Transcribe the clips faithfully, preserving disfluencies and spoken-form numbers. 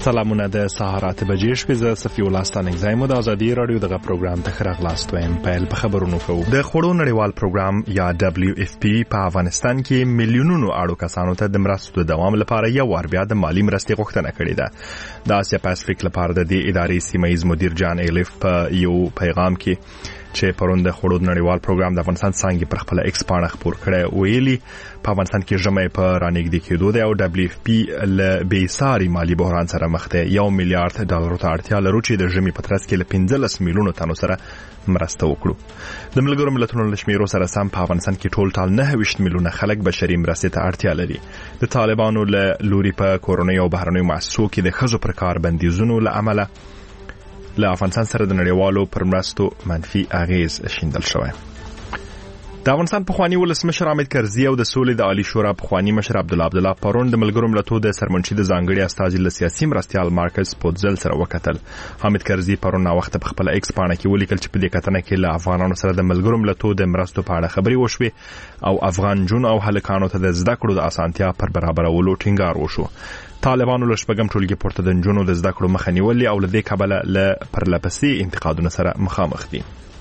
سلامونه د سهار اته بجې شپې زه صفي الله ستانک زایم د ازادي رادیو دغه پروګرام ته خراغ لاستویم پیل په خبرونو کوو. د خوړو نړیوال پروګرام یا دبليو اف پی په افغانستان کې میلیونونو اړو کسانو ته د مرستو د دوام لپاره یو وار بیا د مالی مرستې غوښتنه کړې ده. د اسیا پاسفیک لپاره د دې ادارې سیمایي مدیر جان ایلیف په یو پیغام کې چې پرون د خوړو نړیوال پروګرام د افغانستان څنګه پر خپل ایکس پاڼه خبر کړی ویلي په افغانستان کې جمعې په رانګدې کېدو دی او دبليو اف پی له بیساري مالی بحران سره مخ دی. یو میلیارډ ډالر ته اړتیا لري چې د جمعې په ترڅ کې له پنځلس میلیونو تنو سره مرسته وکړو. د ملګرو ملتونو له شمیرو سره سم په افغانستان کې ټول ټال نه ویشت میلیونه خلک بشري مرستې ته اړتیا لري. د طالبانو له لوري په کورونی او بهرنیو مؤسسو کې د ښځو پر کار بندیزونو له امله له افغانستان سره د نړیوالو پر مرستو منفي اغیز شیندل شوی. د افغانستان پخوانی ولسمشر حامد کرزي او د سولې د عالی شورا پخوانی مشر عبدالله عبدالله پرون د ملګرو ملتونو د سرمنشي د ځانګړي استازي له سیاسي مرستيال مارکس پوتزل سره وکتل. حامد کرزي پرون وخت په خپل ایکس پاڼه کې ولیکل چې په دې کتنه کې له افغانانو سره د ملګرو ملتونو د مرستو په اړه خبري وشوي او افغان جون او هلکانو ته د زده کړو د اسانتیا پر برابرولو ټینګار وشو. طالبانو له شپږم ټولګي پورته د نجونو د زده کړو مخه نیولې او له دې کبله له پرلپسې انتقادونو سره مخامخ دي.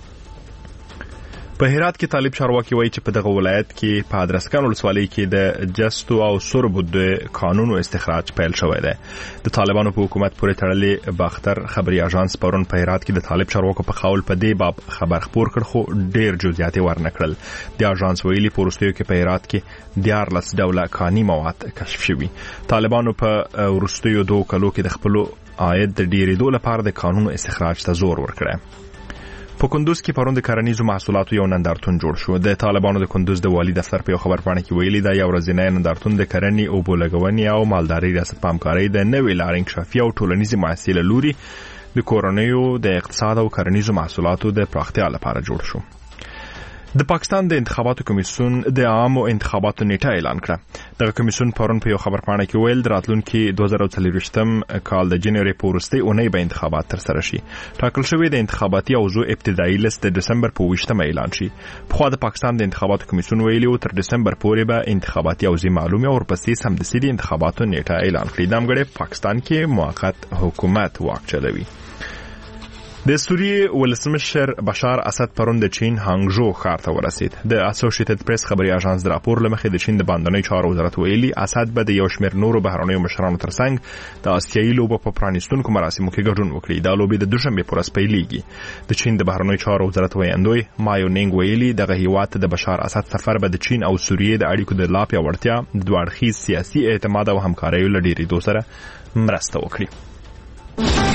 په هرات کې طالب چارواکي وایي چې په دغه ولایت کې په ادرسکان ولسوالۍ کې د جستو او سربو د قانونو استخراج پیل شوی دی. د طالبانو په حکومت پورې تړلې باختر خبري اژانس پرون په هرات کې د طالب چارواکو په قول په دې باب خبر خپور کړ خو ډېر جزئیات ورنکړل. د اژانس ویلي په وروستیو کې په هرات کې دیارلس ډوله کاني مواد کشف شوي. طالبانو په وروستیو دوه کلو کې د خپل عاید د ډېرېدو لپاره د قانونو استخراج ته زور ورکړی. په کندوز کې پرون د کرنیزو محصولاتو یو نندارتون جوړ شو. د طالبانو د کندوز د والی دفتر په خبر پاڼه کې ویلي دا یو ورځنی نندارتون د کرنې او بولګونې او مالدارۍ ریاست په همکارۍ د نوې لارې انکشافي او ټولنیزې مؤسسې له لوري د کورنیو د اقتصاد او کرنیزو محصولاتو د پراختیا لپاره جوړ شو. د پاکستان د انتخاباتو کمیسیون د عامو انتخاباتو نیټه اعلان کړه. دغه کمیسیون پرون په یو خبر پاڼه کې ویل د راتلونکي دوه زره څلوېښتم کال د جنوري په وروستۍ اونۍ به انتخابات ترسره شي. ټاکل شوی د انتخاباتي اوضاع ابتدایي لیست د دسمبر په اوویشتمه اعلان شي. پخوا د پاکستان د انتخاباتو کمیسیون ویلي و تر دسمبر پورې به انتخاباتي اوضاع معلومه او ورپسې سمدستي د انتخاباتو نیټه اعلان کړي. د امګړې پاکستان کې موقت حکومت واک چلوي. د سوریې ولسمشر بشار اسد پرون د چین هانګژو ښار ته ورسید. د اسوسییټډ پریس خبري اژانس د راپور لمخې د چین د باندنۍ چارو وزارت ویلي اسد به د یو شمېر نورو بهرنیو مشرانو ترڅنګ د آسیایي لوبو په پرانیستونکو مراسمو کې ګډون وکړي. دا لوبې د دوشنبه پر ورځ پیلېږي. د چین د بهرنیو چارو وزارت ویاندوی مایو نینګ ویلي دغه هیواد د بشار اسد سفر به د چین او سوریې د اړیکو د لا پیاوړتیا د دوه اړخیز سیاسي اعتماد او همکارۍ له ډېرېدو سره مرسته وکړي.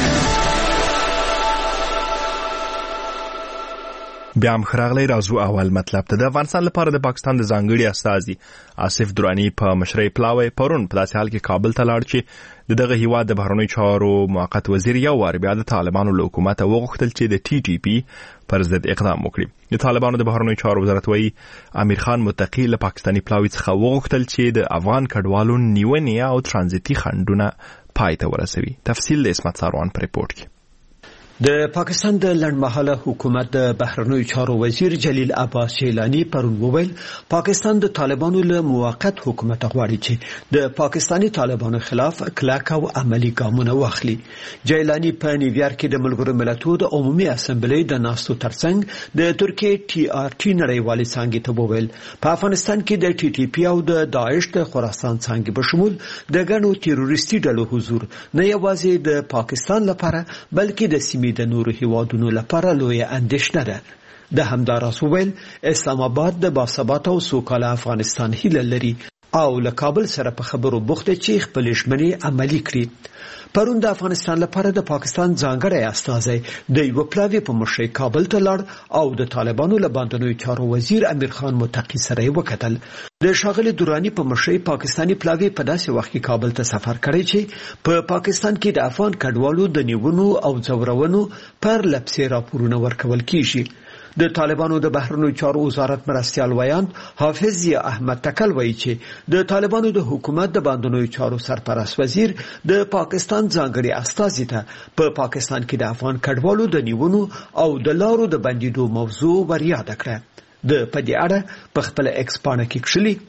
بیا هم خراغلی رازو اول مطلب ته. د افغانستان لپاره د پاکستان د ځانګړي استازي آصف درانی په مشرۍ پلاوی پرون په داسې حال کې کابل ته لاړ چې د دغه هیواد د بهرنیو چارو موقت وزیر یو وار بیا د طالبانو له حکومت وغوښتل چې د ټي ټي پی پر ضد اقدام وکړي. د طالبانو د بهرنیو چارو وزارت وایي امیر خان متقی له پاکستاني پلاوی څخه وغوښتل چې د افغان کډوالو نیونې او ترانزیتي خنډونه پای ته ورسوي. تفصیل د اسمت ساروان په ریپورت کې. د پاکستان د لنډمهاله حکومت د بهرنیو چارو وزیر جلیل عباس جیلانی پرون وویل پاکستان د طالبانو له موقت حکومت غواړي چې د پاکستاني طالبانو خلاف کلک او عملی ګامونه واخلي. جیلانی په نیویارک کې د ملګرو ملتونو د عمومي اسمبلی د ناستو ترڅنګ د ترکیې ټي آر ټي نړیوالې څانګې ته وویل په افغانستان کې د ټي ټي پی او د داعش د خراسان څانګې په شمول د ګڼو تروریستي ډلو حضور نه یوازې د پاکستان لپاره بلکې د سیمې د نورو هیوادونو لپاره لوی اندېښنه ده. د همداراز ویل اسلام آباد د باثباته او سوکاله افغانستان هیله لري او له کابل سره په خبرو بوخت چې خپل ژمنې عملي کړي. پرون د افغانستان لپاره د پاکستان ځانګړی استازی د یو پلاوی په مشرۍ کابل ته لاړ او د طالبانو له باندنیو چارو وزیر امیر خان متقی سره وکتل. د شاغلي دورانی په مشرۍ پاکستاني پلاوی په داسې وخت کې کابل ته سفر کړی چې په پا پاکستان کې د افغان کډوالو د نیونو او ځورونو پر لپسې راپورونه ورکول کیږي. د طالبانو د بهرنیو چارو وزارت مرستيال ویاند حافظ ضیا احمد تکل وایي چې د طالبانو د حکومت د باندنیو چارو سرپرست وزیر د پاکستان ځانګړي استازي ته په پاکستان کې د افغان کډوالو د نیونو او د لارو د بندیدو موضوع ور یاد کړه. د پدې اړه په خپل ایکس پاڼه کې کښلي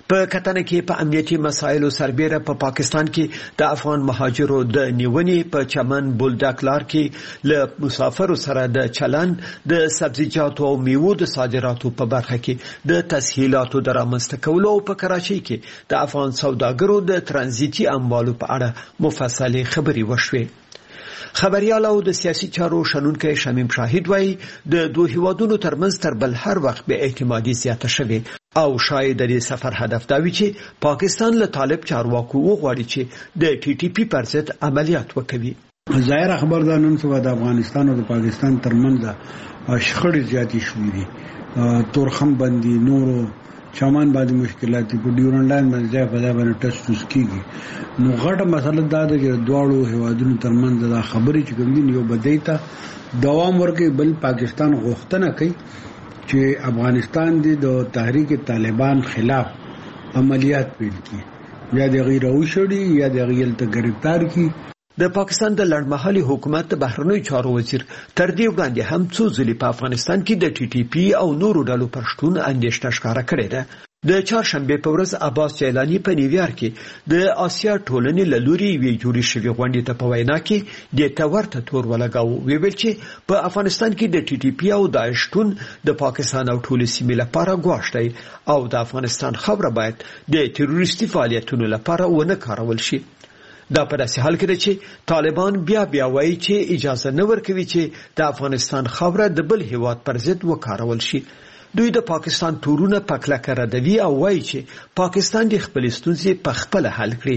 په کتنه کې په امنیتي مسایلو سربېره په پا پاکستان کې د افغان مهاجرو د نیونې په چمن بولډک لار کې له مسافرو سره د چلن د سبزیجاتو او میوو د صادراتو په برخه کې د تسهیلاتو د رامنځته کولو او په کراچۍ کې د افغان سوداګرو د ترانزیتي اموالو په اړه مفصلې خبرې وشوې. خبريال او د سیاسي چارو شنونکي شمیم شاهد وایي د دوه هیوادونو ترمنځ تر بل هر وخت به اعتمادي زیاته شوه او شاید د سفر هدف دا وي چې پاکستان له طالب چارواکو وغواړي چې د ټي ټي پی پر ضد عملیات وکړي. ظاهر خبر ده نن سبا د افغانستان او د پاکستان ترمنځ شخړې زیاتې شوې دي. تورخم بندي نورو چامان باندې مشکلات په ډیورنډ لاین باندې په ځای باندې ټچ توس کیږي. نو غټه مسله دا ده چې دواړو هیوادونو ترمنځ دا خبرې چې کوم دي یو بدایته دوام ورکړي، بل پاکستان غوښتنه کوي چې افغانستان د تحریک طالبان خلاف عملیات پیل کړي، یا د غیر اوشړي یا د غیر ته گرفتار کړي. د پاکستان د لړمحلي حکومت د بهرنیو چارو وزیر تر دې وړاندې هم څو ځلې په افغانستان کې د ټي ټي پی او نورو ډلو پر شتون اندېښنه ښکاره کړې ده. د چهارشنبه په ورځ عباس جیلانی په نیویارک کې د آسیا ټولنې له لوري وی جوړې شوې غونډې ته په وینا کې د تورته تور ولګاو ویل چې په افغانستان کې د ټي ټي پی او داعش شتون د پاکستان او ټول سیمې لپاره ګواښ دی او د افغانستان خبره باید د تروریستي فعالیتونو لپاره ونه کارول شي. دا په داسې حال کې ده چې طالبان بیا بیا وایي چې اجازه نه ورکوي چې د افغانستان خاوره د بل هیواد پر ضد وکارول شي. دوی د پاکستان تورونه په کلکه ردوي او وایي چې پاکستان د خپل ستونزې په خپل حل کړي.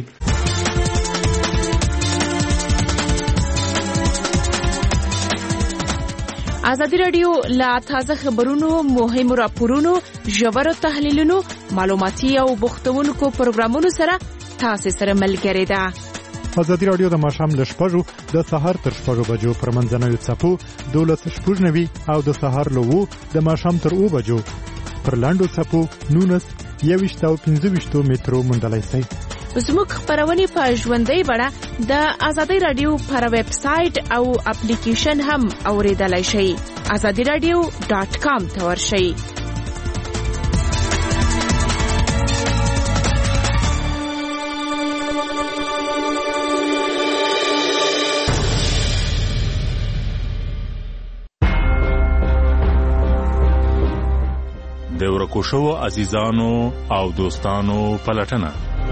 ازادي رادیو لا تازه خبرونو، مهمو راپورونو، ژورو تحلیلونو، معلوماتي او بوختونکو پروګرامونو سره تاسو سره ملګری ده. ازادي رادیو د ماښام له شپږو د سهار تر شپږو بجو پر منځنوي څپو دولس شپږ نوي او د سهار له وو د ماښام تر اوه بجو پر لاندو څپو نونس یویشت او پنځه ویشتو مترو موندلای شئ. زموږ خبرونه په ژوندۍ بڼه د ازادي رادیو پر ویب سټ او اپلیکیشن هم اوریدلای شئ. ازادي رادیو ډاټ کام ته ورشئ. د ورکو شوو عزیزانو او دوستانو پلټنه.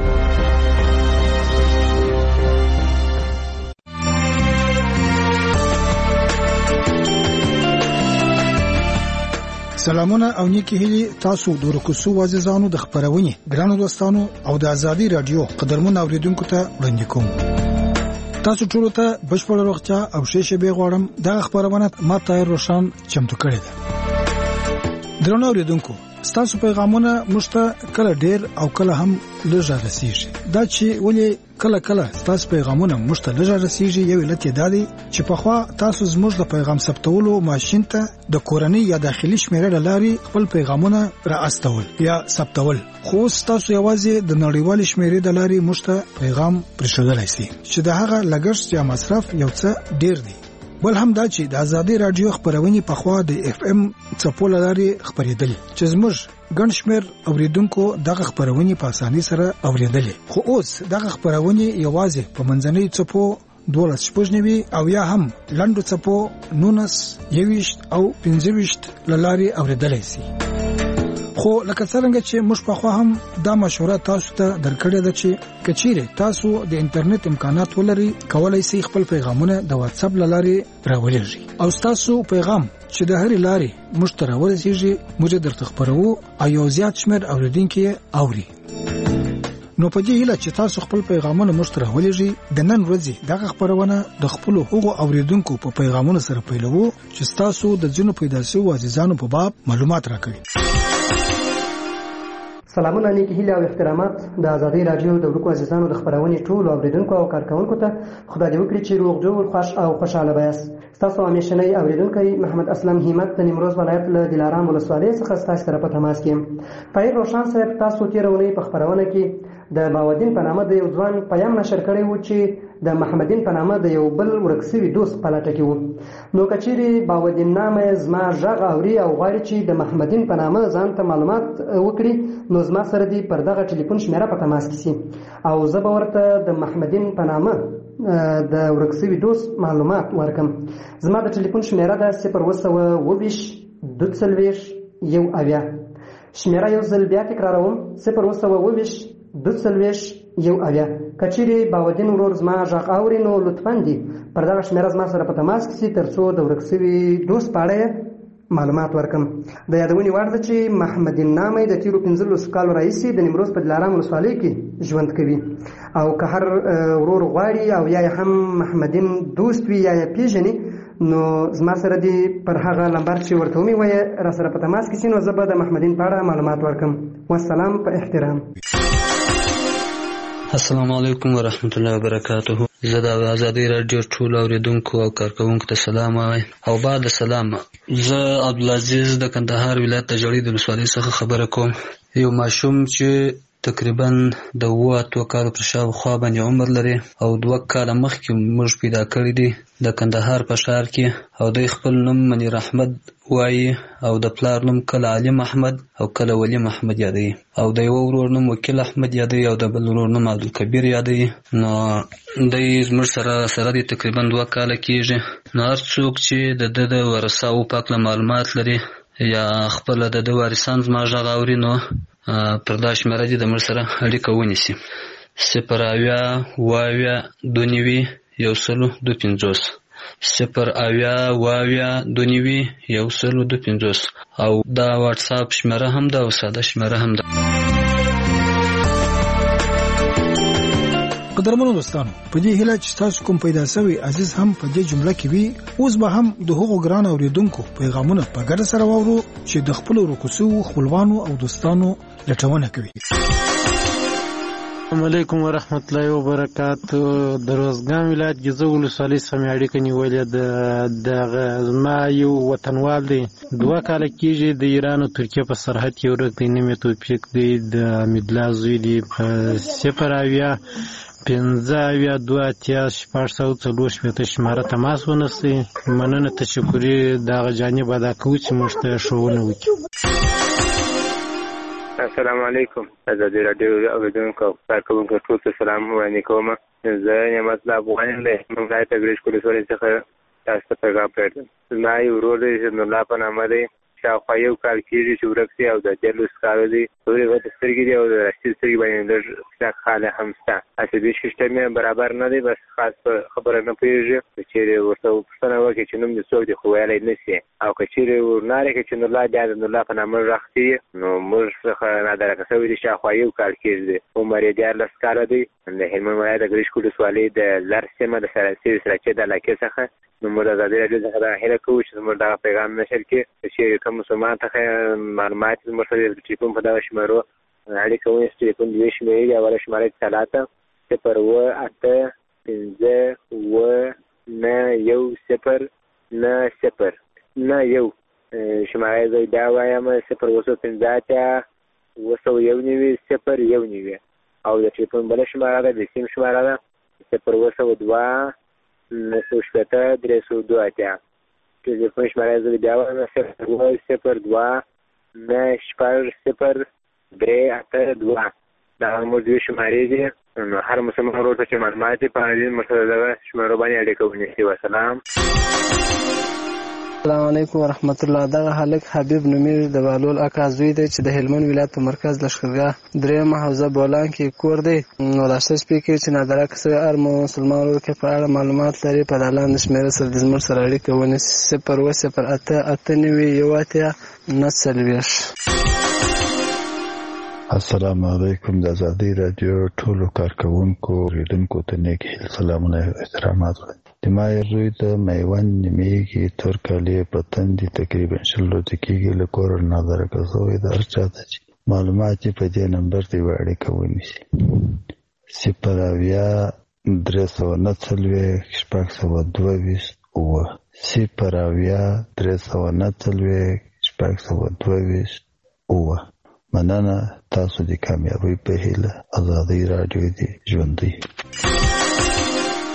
سلامونه او نیکی هیلي تاسو د ورکو شوو عزیزانو د خبرونې ګرانو دوستانو او د ازادي رادیو قدرمن اوریدونکو ته وړاندې کوم. تاسو ټول ته بشپړ روغتیا او ښه شپه غواړم. دا خبرونه ما ته روشن چمتو کړې ده. درنو اوریدونکو، ستاسو پیغامونه مشته کله ډیر او کله هم لږ رسیږي. دا چې ولې کله کله ستاسو پیغامونه مشته لږ رسیږي یو علت دی چې په خوا تاسو زموږ د پیغام ثبتولو ماشين ته د کورنۍ یا داخلي شمیره لاري خپل پیغامونه را استول یا ثبتول، خو تاسو یوازې د نړیوال شمیره د لاري مشته پیغام پرېښودلای شئ چې د هغه لګښت یا مصرف یو څه ډیر دی. بل هم دا چې د ازادي رادیو خبرونه په خوا د اف ام څپو لاري خبرېدل چې زموږ ګڼ شمېر اوریدونکو دغه خبرونه په اسانۍ سره اوریدل، خو اوس دغه خبرونه یوازې په منځنۍ څپو دولس شپږ نوي او یا هم لنډو څپو نونس یویشت او پنځه ویشت لاري اوریدل شي. خو لکه څنګه چې موږ په خوا هم دا مشوره تاسو ته درکړې ده چې کچيره تاسو د انټرنیټ امکانات ولري کولای شئ خپل پیغامونه د واتس اپ لاري راولېږئ او تاسو پیغام چې د هر لاري مشترک ورسیږي موږ درته خبرو او یو زیات شمېر اوریدونکو اوري. نو په دې هیله چې تاسو خپل پیغامونه مشترک ولېږئ د نن ورځې دغه خبرونه د خپل حقوق اوریدونکو په پیغامونو سره پیلوو چې تاسو د جنو پیدا شوو عزیزانو په باب معلومات راکړئ. سلامونه نیکی هیله او احترامات د ازادي رادیو د ورکو عزیزانو د خبرونې ټول اوریدونکو او کارکونکو ته خدای دې وکړي چې روغ جوړ خوش او خوشاله وایاست. تاسو همیشنی اوریدونکو محمد اسلم همت د نیمروز ولایت له دلارام ولسوالۍ څخه تاسو سره په تماس کې. پیر روشن صاحب تاسو تیرونی په خبرونه کې د باودین په نامه د یو ځوان پیغام نشر کړی و چې د محمدین په نامه د یو بل ورک شوي دوست په لټه کې و. نو که چیرې باودین نامه زما غږ اوري او غواړي چې د محمدین په نامه ځان ته معلومات وکړي نو زما سره دې پر دغه ټلیفون شمیره په تماس کې سي او زه به ورته د محمدین په نامه د ورک شوي دوست معلومات ورکم. زما د ټلیفون شمیره ده صفر اوه سوه اوه ویشت دوه څلوېښت یو اویا. شمیره یو ځل بیا تکراروم صفر اوه سوه اوه ویشت دوه څلوېښت یو اویا. که چیرې باودین ورور زما غږ اوري نو لطفا دې پر دغه شمیره زما سره په تماس کې سي تر څو د ورک شوي دوست په اړه معلومات ورکم. د یادونې وړ ده چې محمدین نامه د تیرو پنځلسو کالو راهیسې د نیمروز په دلارام ولسوالۍ کې ژوند کوي او که هر ورور غواړي او یا یې هم محمدین دوست وي یا یې پیژني نو زما سره دې پر هغه لمبر چې ورته ومې وایه را سره په تماس کې سي نو زه به د محمدین په اړه معلومات ورکم. والسلام په احترام. السلام علیکم ورحمت الله وبرکاته. زه د ازادي راډیو ټول اوریدونکو او کارکوونکو ته سلام وایم او بعد سلام. زه عبدالعزیز د کندهار ولایت د جړۍ د ولسوالۍ څخه خبره کوم. یو ماشوم چې تقریبا د اوه اتو کالو پر شاوخوا باندې عمر لري او دوه کاله مخکې موږ پیدا کړی دی د کندهار په ښار کې او دوی خپل نوم منیر احمد وایي او د پلار نوم کله علیم احمد او کله ولی محمد یادوي او د یو ورور نوم وکیل احمد یادوي او د بل ورور نوم عبدالکبیر یادوي. نو دوی زموږ سره سره دی تقریبا دوه کاله کېږي. نو هر څوک چې د ده د ورثاو په هکله معلومات لري یا خپله د ده وارثان زما غږ اوري نو پر دا شمیره دې د موږ سره اړیکه ونیسي. صفر اویا اوه اویا دوه نوي یو سلو دوه پنځوس صفر اویا اوه اویا دوه نوي یو سلو دوه پنځوس او دا واټساپ شمیره هم ده او ساده شمیره هم ده. قدرمنو دوستانو په دې هیله چې تاسو کوم پیدا شوی عزیز هم په دې جمله کې وي. اوس به هم د هغو ګران اوریدونکو پیغامونه په ګډه سره واورو چې د خپل ورکوسو خپلوانو او دوستانو لټونه کوي. السلام علیکم ورحمت الله وبرکاتو. د روزګان ولایت ګیزو ولسوالۍ سمې اړیکه نیولې د زما یو وطنوال دی دوه کاله کېږي د ایران او ترکیې په سرحد کې ورک دی. نوم یې توفیق دی د حمیدالله زوی دی. په صفر اویا پنځه اویا دوه اتیا شپږ سوه څلور شپېته شماره تماس ونیسئ. مننه تشکري دغه جانب ادا کوو چې موږ ته ښوونه وکړي. السلام علیکم. ازادي راډیو اوریدونکو او کارکوونکو ټول ته سلام وړاندې کوم. زه نعمت الله افغان یم له منګای تګریش ولسوالۍ څخه تاسو ته پیغام پرېږدم. زما یو ورور دی چې نورالله په نامه دی. شاوخوا یو کال کېږي چې ورک دی او د دیارلس کالو دی. تورې غټې سترګې دي او د راستي سترګې باندې لږ کلک خاله هم شته. عصبي سیسټم یې برابر نه دی. بس خاص په خبره نه پوهېږي. که چېرې ورته پوښتنه وکړي چې نوم دې څوک دی خو ویلی نه شي او که چېرې ورنارې کړي چې نورالله بیا د نورالله په نامه غږ شي نو موږ څخه نادرکه شوی دی. شاوخوا یو کال کېږي دی. عمر یې دیارلس کاله دی. د هلمند ولایت د ګرشک ولسوالۍ د لر سیمه د سراسي سراچې د علاقې څخه نو موږ د ازادي راډیو څخه دا هیله کوو چې زموږ دغه پیغام نشر کړي. که چېرې کوم مسلمان ته معلومات زموږ سره د ټلیفون په دغه شمېرو اړیکه ونیسي. ټلیفون دوې شمېرې دي. اوله شماره طلاته صفر اوه اته پنځه اوه نه یو صفر نه صفر نه یو. شماره زه بیا وایم صفر اوه سوه پنځه اتیا اوه سوه یو نوي صفر یو نوي او د ټلیفون بله شماره ده د سیم شماره ده صفر اوه سوه دوه نه سوه شپېته درې سوه دوه اتیا. ټلیفون شماره زه بیا وایم صفر اوه صفر دوه نه شپږ صفر درې اته دوه. دا موږ دوې شمارې دي. نو هر مسلمان ورور ته چې معلومات یې په دې موږ سره دغه شمېرو باندې اړیکه ونیسي. وسلام. السلام علیکم ورحمت الله. دغه هلک حبیب نومېږي د بهلول اکا زوی دی چې د هلمند ولایت په مرکز لښکرګاه درېیمه حوزه بولان کې کور دی. نو راسته شپې کې چې نادرکه شوی هر مسلمان ورور کې په اړه معلومات لري په لاندې شمېره سره د زموږ سره اړیکه ونیسي. صفر اوه صفر اته اته نوي یو اتیا نه څلوېښت. السلام علیکم. د ازادي راډیو ټولو کارکوونکو اوریدونکو ته نیک هیل سلامونه او احترامات. د ما زوی د میوند نومیږي تور کالي په تندي تقریبا شل ورځې کېږي له کوره نادرکه شوی د هر چا ته چې معلومات یې په دې نمبر ته یوه اړیکه ونیسي. صفر اویا درې سوه نه څلوېښت شپږ سوه دوه ویشت اووه صفر اویا درې سوه نه څلوېښت شپږ سوه دوه ویشت اووه. مننه. تاسو د کامیابۍ په هیله ازادي راډیو دی ژوندی.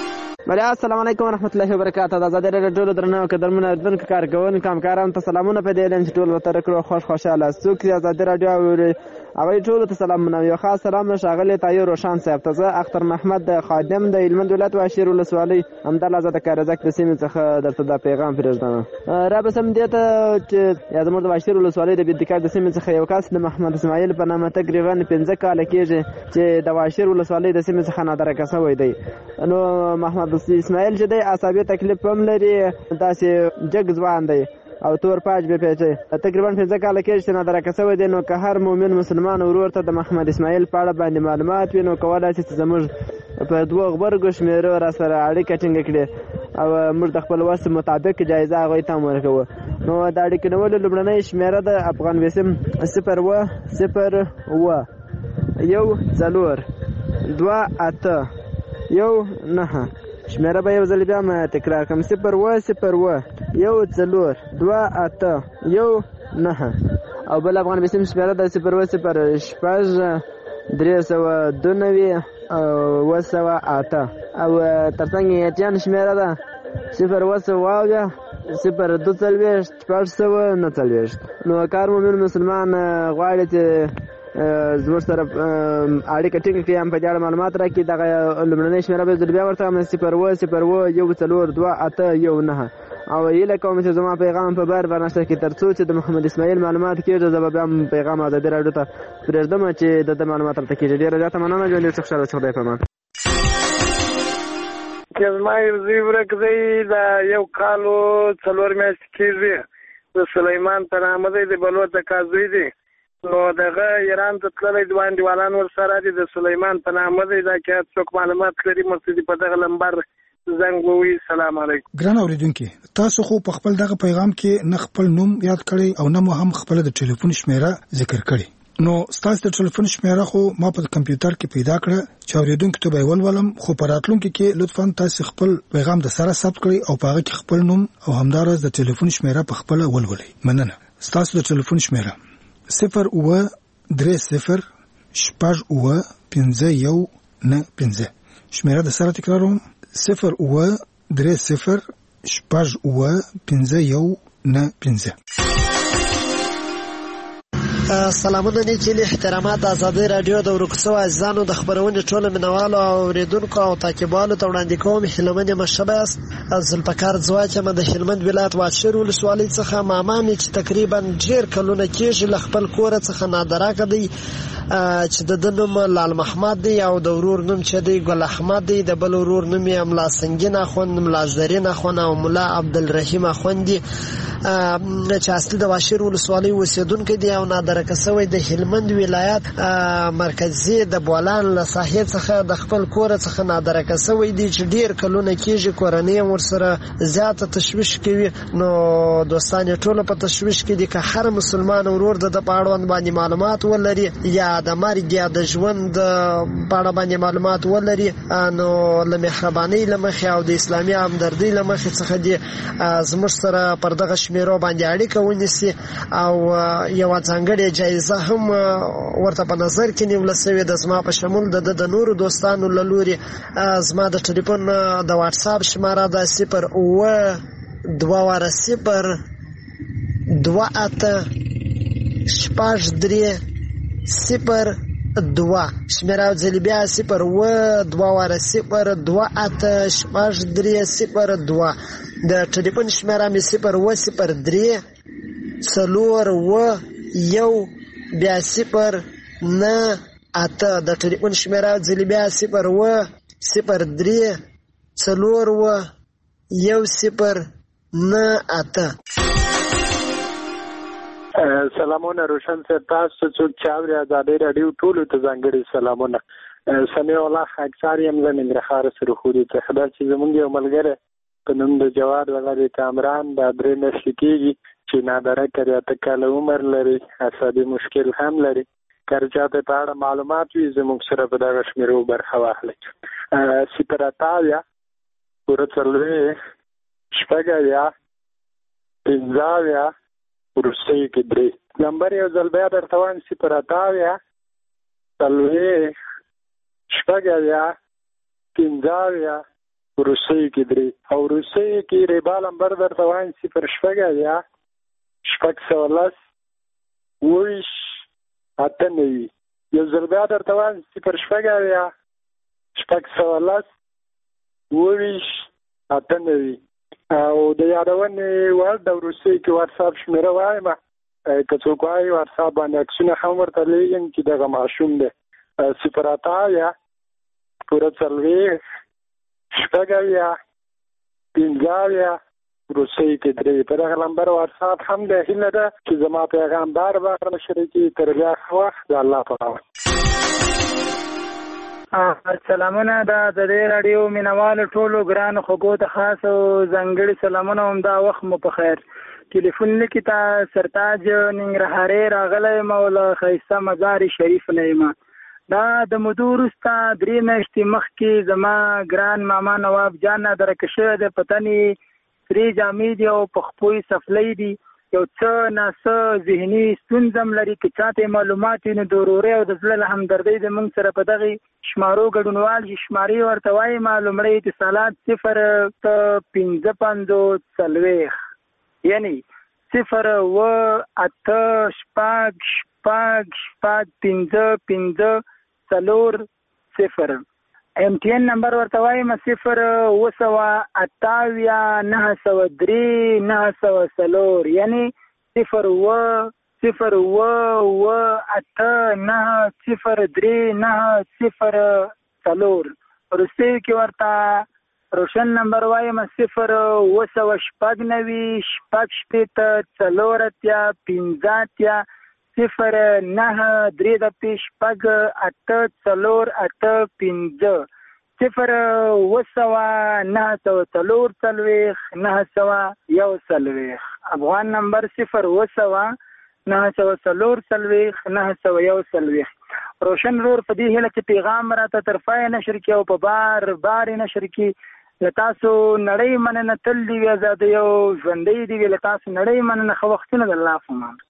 بله السلام علیکم ورحمت الله وبرکاته. د ازادي راډیو ټولو درنو قدرمنو اردوونکو کارکوونکو همکارانو ته سلامونه په دې لیم چې ټول وتر کړو خوش خوشاله څوک چې ازادي راډیو اوري هغه ټولو ته سلامونه. یو خاص سلام ښاغلی طاهر روشان صاحب ته. زه اختر محمد د خادم د هلمند ولایت واشیر ولسوالۍ همدلته زه د کارزک د سیمې څخه درته دا پیغام پرېږدم. را به سم دې ته چې یا زموږ د واشیر ولسوالۍ د بېدکار د سیمې څخه یو کس د محمد اسماعیل په نامه تقریبا پنځه کاله کېږي چې د واشیر ولسوالۍ د سیمې څخه نادرکه شوی دی. نو محمد اسماعیل چې دی عصبي تکلیف هم لري، داسې جګ ځوان دی او تور پاج به پیچي. تقریبا پنځه کاله کېږي چې نادرکه شوی دی. نو که هر مؤمن مسلمان ورور ته د محمد اسماعیل په اړه باندې معلومات وي نو کولی شي چې زموږ په دوه غبرګو شمېرو را سره اړیکه ټینګه کړي او موږ د خپل وس مطابق جایزه هغوی ته هم ورکوو. نو د اړیکې نیولو لومړنۍ شمېره د افغان وسیم صفر اوه صفر اوه یو څلور دوه اته یو نهه. شمېره به یو ځل بیا هم تکرار کړم: صفر اوه صفر اوه یو څلور دوه اته یو نهه. او بل افغان وسیم شمېره د صفر اوه صفر شپږ درې سوه دوه نوي اوه سوه اته. او تر څنګ یې ایټیان شمېره ده صفر اوه سوه اویا صفر دوه څلوېښت شپږ سوه نه څلوېښت. نو کار مومن مسلمان غواړي چې زموږ سره اړیکه ټینګه کړي، هم په دې اړه معلومات راکړي. دغه لومړنۍ شمېره به زه بیا ورته وایم: صفر اوه صفر اوه یو څلور دوه اته یو نهه. او هیله کوم چې زما پیغام په بار باندې کې تر څو چې د محمد اسماعیل معلومات کېږي زه به بیا هم پیغام ازادي راډیو ته پرېږدم چې د ده معلومات ورته کېږي. ډېره زیاته مننه. ژوند ډېر خوشحاله اوسه. خدای پامان. چې زما یو زوی ورک دی، دا یو کال و څلور میاشتې کېږي. د سلیمان په نامه دی، د بلوڅ د کازوی دی. نو دغه ایران ته تللی دوه انډیوالان ورسره دي، د سلیمان په نامه دی. دا که څوک معلومات لري مرسي په دغه لمبر زنګ ووهي. سلام علیکم. ګران اورېدونکي، تاسو خو په خپل دغه پیغام کې نه خپل نوم یاد کړی او نه مو هم خپل د ټلیفون شمیره ذکر کړی. نو ستاسو د ټلیفون شمیره خو ما په کمپیوټر کې پیدا کړه چې اورېدونکو ته به ولولم، خو په راتلونکي کې لطفاً تاسو خپل پیغام د سره ثبت کړئ او په هغه کې خپل نوم او همدارس د ټلیفون شمیره په خپل ولولئ. مننه. ستاسو د ټلیفون شمیره صفر اوه درې صفر شپږ اوه پنځه یو نه پنځه. شمیره د سره تکراروم: صفر اوه درې صفر شپږ اوه پنځه یو نه پنځه. سلامونه نیکیلی احترامات. د ازادي راډیو د ورک شوو عزیزانو د خبرونې ټولو مینوالو او اورېدونکو او تعقیبوالو ته وړاندې کوم هیلمن یم ښه یاست. ذوالفقار ځواک یم د هلمند ولایت واشیر ولسوالۍ څخه. ماما مې چې تقریبا ډېر کلونه کېږي له خپل کوره څخه نادراکه دی، چې د ده نوم لال محمد دی او د ورور نوم چې دی ګل احمد دی. د بل ورور نوم یې ملا سنګین اخوند، ملا زرین اخوند او ملا عبدالرحیم اخوند دی، چې اصلي د واشیر ولسوالۍ اوسېدونکی دی او نادرکه شوی د هلمند ولایت مرکزي د بولان له ساحې څخه د خپل کوره څخه نادرکه شوی دی، چې ډېر کلونه کېږي. کورنۍ هم ورسره زیاته تشویش کوي. نو دوستان یې ټوله په تشویش کې دي. که هر مسلمان ورور د ده په اړوند باندې معلومات ولري یا د مرګ یا د ژوند په اړه باندې معلومات ولري، نو له مهربانۍ له مخې او د اسلامي همدردۍ له مخې څخه دي زموږ سره پر دغه شمیرو باندې اړیکه ونیسي او یوه ځانګړې جایزه هم ورته په نظر کې نیوله شوې ده. زما په شمول د د نورو دوستانو له لوري زما د ټلیفون د واټساپ شماره ده صفر اوه دوه واره صفر دوه اته شپږ درې صفر دوه. شمېره ځلې بیا صفر اوه دوه واره صفر دوه اته شپږ درې صفر دوه. د ټلیفون شمېره مې صفر اوه صفر درې څلور اوه یو بیا صفر نه اته. د ټلیفون شمېره ځلې بیا صفر اوه صفر درې څلور اوه یو صفر نه اته. سلامونه روشن صاحب، تاسو څوک چې اوري ازادي راډیو ټولو ته ځانګړي سلامونه. سمیع الله خاکسار یم له ننګرهار سره خوري څخه. دا چې زمونږ یو ملګری په نوم د جواد وغیرې کامران دا درې میاشتې کېږي چې نادرکه دی، اته کاله عمر لري، عصبي مشکل هم لري. که چاته په اړه معلومات وي زموږ سره په دغه شمېرو برخه واخلئ: صفر اته اویا پوره څلوېښت شپږ اویا پنځه اویا وروستیو کې درې. نمبر یو ځل بیا درته وایم: صفر اته اویا څلوېښت شپږ اویا پنځه اویا روسي کې درې او روسي کې ریبا نمبر درته وایم صفر شپږ یا شپږ سوه لس اووه اته نوي یو ځل بیا درته وایم صفر شپږ یا شپږ سوه لس اووه اته نوي او د یادونې وړ د روسي کې واتساپ شمېره وایم که څوک وایي واتساپ باندې عکسونه هم ورته لیږم چې دغه ماشوم دی صفر اته یا پوره څلوېښت شپږ اویا پنځه اویا روسي کې درې په دغه نمبر واتساپ هم دی. هیله ده چې زما پیغام بار بار مشرکي تر بیا ښه وخت د الله په امان. سلامونه د دې راډیو مینوالو ټولو ګرانو خوږو ته خاص او ځانګړي سلامونه هم دا وخت مو په خیر. ټلیفون لیکي ته سرتاج ننګرهاري راغلی یم او له ښایسته مزار شریف نه یم. دا د مودو وروسته درې میاشتې مخکې زما ګران ماما نواب جان درکه شوی دی، په تن یې سرې جامې دي او په خپو یې سفلۍ دي. یو څه ناڅه ذهني ستونزه هم لري، که چاته یې معلومات وي نو د ورورۍ او د زړه له همدردۍ زموږ سره په دغې شمارو ګډونوال شي. شمارې ورته وایم لومړی اتصالات صفر پنځه پنځوس څلوېښت یعنې صفر اوه اته شپږ شپږ شپږ پنځه پنځه څلور صفر. ایم ټي این نمبر ورته وایم صفر اوه سوه اته اویا نهه سوه درې نهه سوه څلور یعنې صفر اوه صفر اوه اوه اته نهه صفر درې نهه صفر څلور. روسي کې ورته روشن نمبر وایم صفر اوه سوه شپږ نوي شپږ شپېته څلور اتیا پنځه اتیا صفر نهه درې دپې شپږ اته څلور اته پنځه صفر اوه سوه نهه سوه څلور څلوېښت نهه سوه یو څلوېښت. افغان نمبر صفر اوه سوه نهه سوه څلور څلوېښت نهه سوه یو څلوېښت. روشن رور په دې هیله چې پیغام راته تر پایه نشر کړي او په بار بار یې نشر کړي. له تاسو نړۍ مننه، تل دې وي ازادۍ او ژوندۍ دې وي. له تاسو نړۍ مننه، ښه وختونه د الله په امان.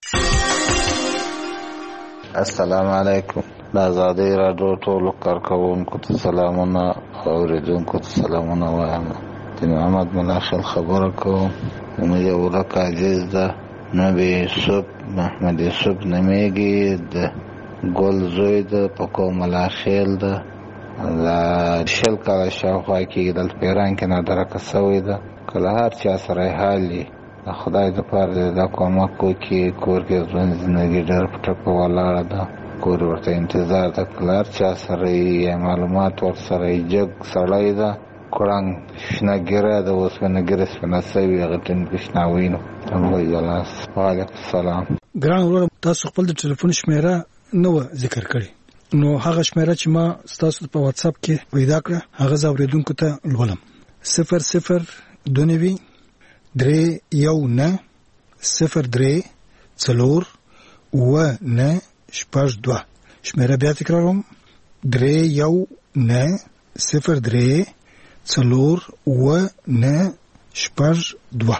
السلام علیکم. د ازادۍ راډیو ټولو کارکوونکو ته سلامونه او اورېدونکو ته سلامونه وایم. د محمد ملاخل خبره کوم. زموږ یو ورک عزیز ده نبی یوسف محمد یوسف نومیږي، د ګل زوی ده، په قوم ملاخیل ده، له شل کاله شاوخوا کېږي دلته په ایران کې نادرکه سوی ده. که له هر چا سره یې حال وي د خدای دپاره دې دا کومک وکړي. کور کې ژوند زندګي ډېر په ټپه ولاړه ده، کور ورته انتظار ده. که له هر چا سره یې معلومات ورسره یې جګ سړی ده، کړنګ شنه ګیره ده، اوسپنه ګیره سپنه سوي، هغه ټینګ شنه وینو. وعلیکم السلام. ګران ورور، تاسو خپل د ټلیفون شمیره نه و ذکر کړی، نو هغه شمیره چې ما ستاسو په واتس اپ کې پیدا کړه هغه زه اورېدونکو ته لولم. صفر صفر دوه نوي درې یو نه صفر درې څلور اووه نه شپږ دوه. شمیره بیا تکراروم، درې یو نه صفر درې څلور اووه نه شپږ دوه.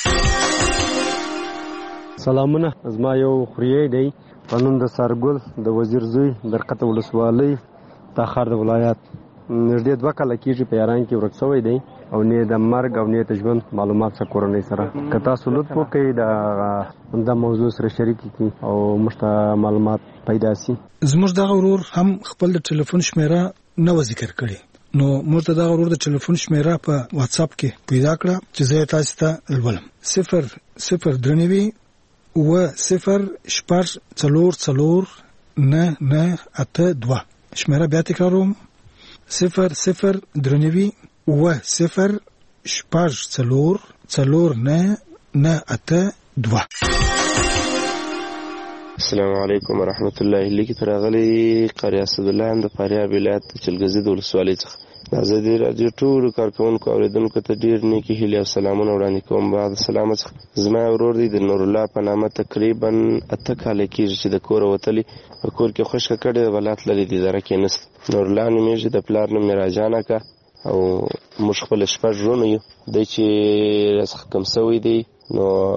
سلامونه، زما یو خوریی دی په نوم د سرګل د وزیر زوی درقته ولسوالۍ تاخار د ولایت. نږدې دوه کاله کېږي په ایران کې ورک شوی دی او نه د مرګ او نه د ژوند معلومات څخه کورنۍ سره. که تاسو لطف وکړئ د موضوع سره شریک کړئ او موږ ته معلومات پیدا شي. زموږ دغه ورور هم خپل د ټلیفون شمیره نه و ذکر کړي، نو موږ ته دغه ورور د ټلیفون شمیره په واتس اپ کې پیدا کړه چې زه تاسو ته لولم. صفر صفر درې نوي اووه صفر شپږ څلور څلور نه نه اته دوه. شمیره بیا تکراروم، صفر صفر درې نوي اووه صفر شپږ څلور څلور نه نه اته دوه. السلام علیکم ورحمت الله. لیکي تر غلي قاری اسدالله هم د فاریاب ولایت چلګزي د ولسوالۍ څخه د ازادي راډیو ټولو کارکوونکو او اوریدونکو ته ډیر نیکی هیلې او سلامونه وړاندې کوم. بعد سلام څخه زما ورور دی د نور الله په نامه تقریبا اته کاله کېږي چې د کور وتلی، په کور کې خوشکه کړې ولات لري د اداره کې نست. نور الله نومیږي، د پلار نوم میراجان اکا او موږ خپل شپږ ورونه یو. دی چې راڅخه کم سوی دی نو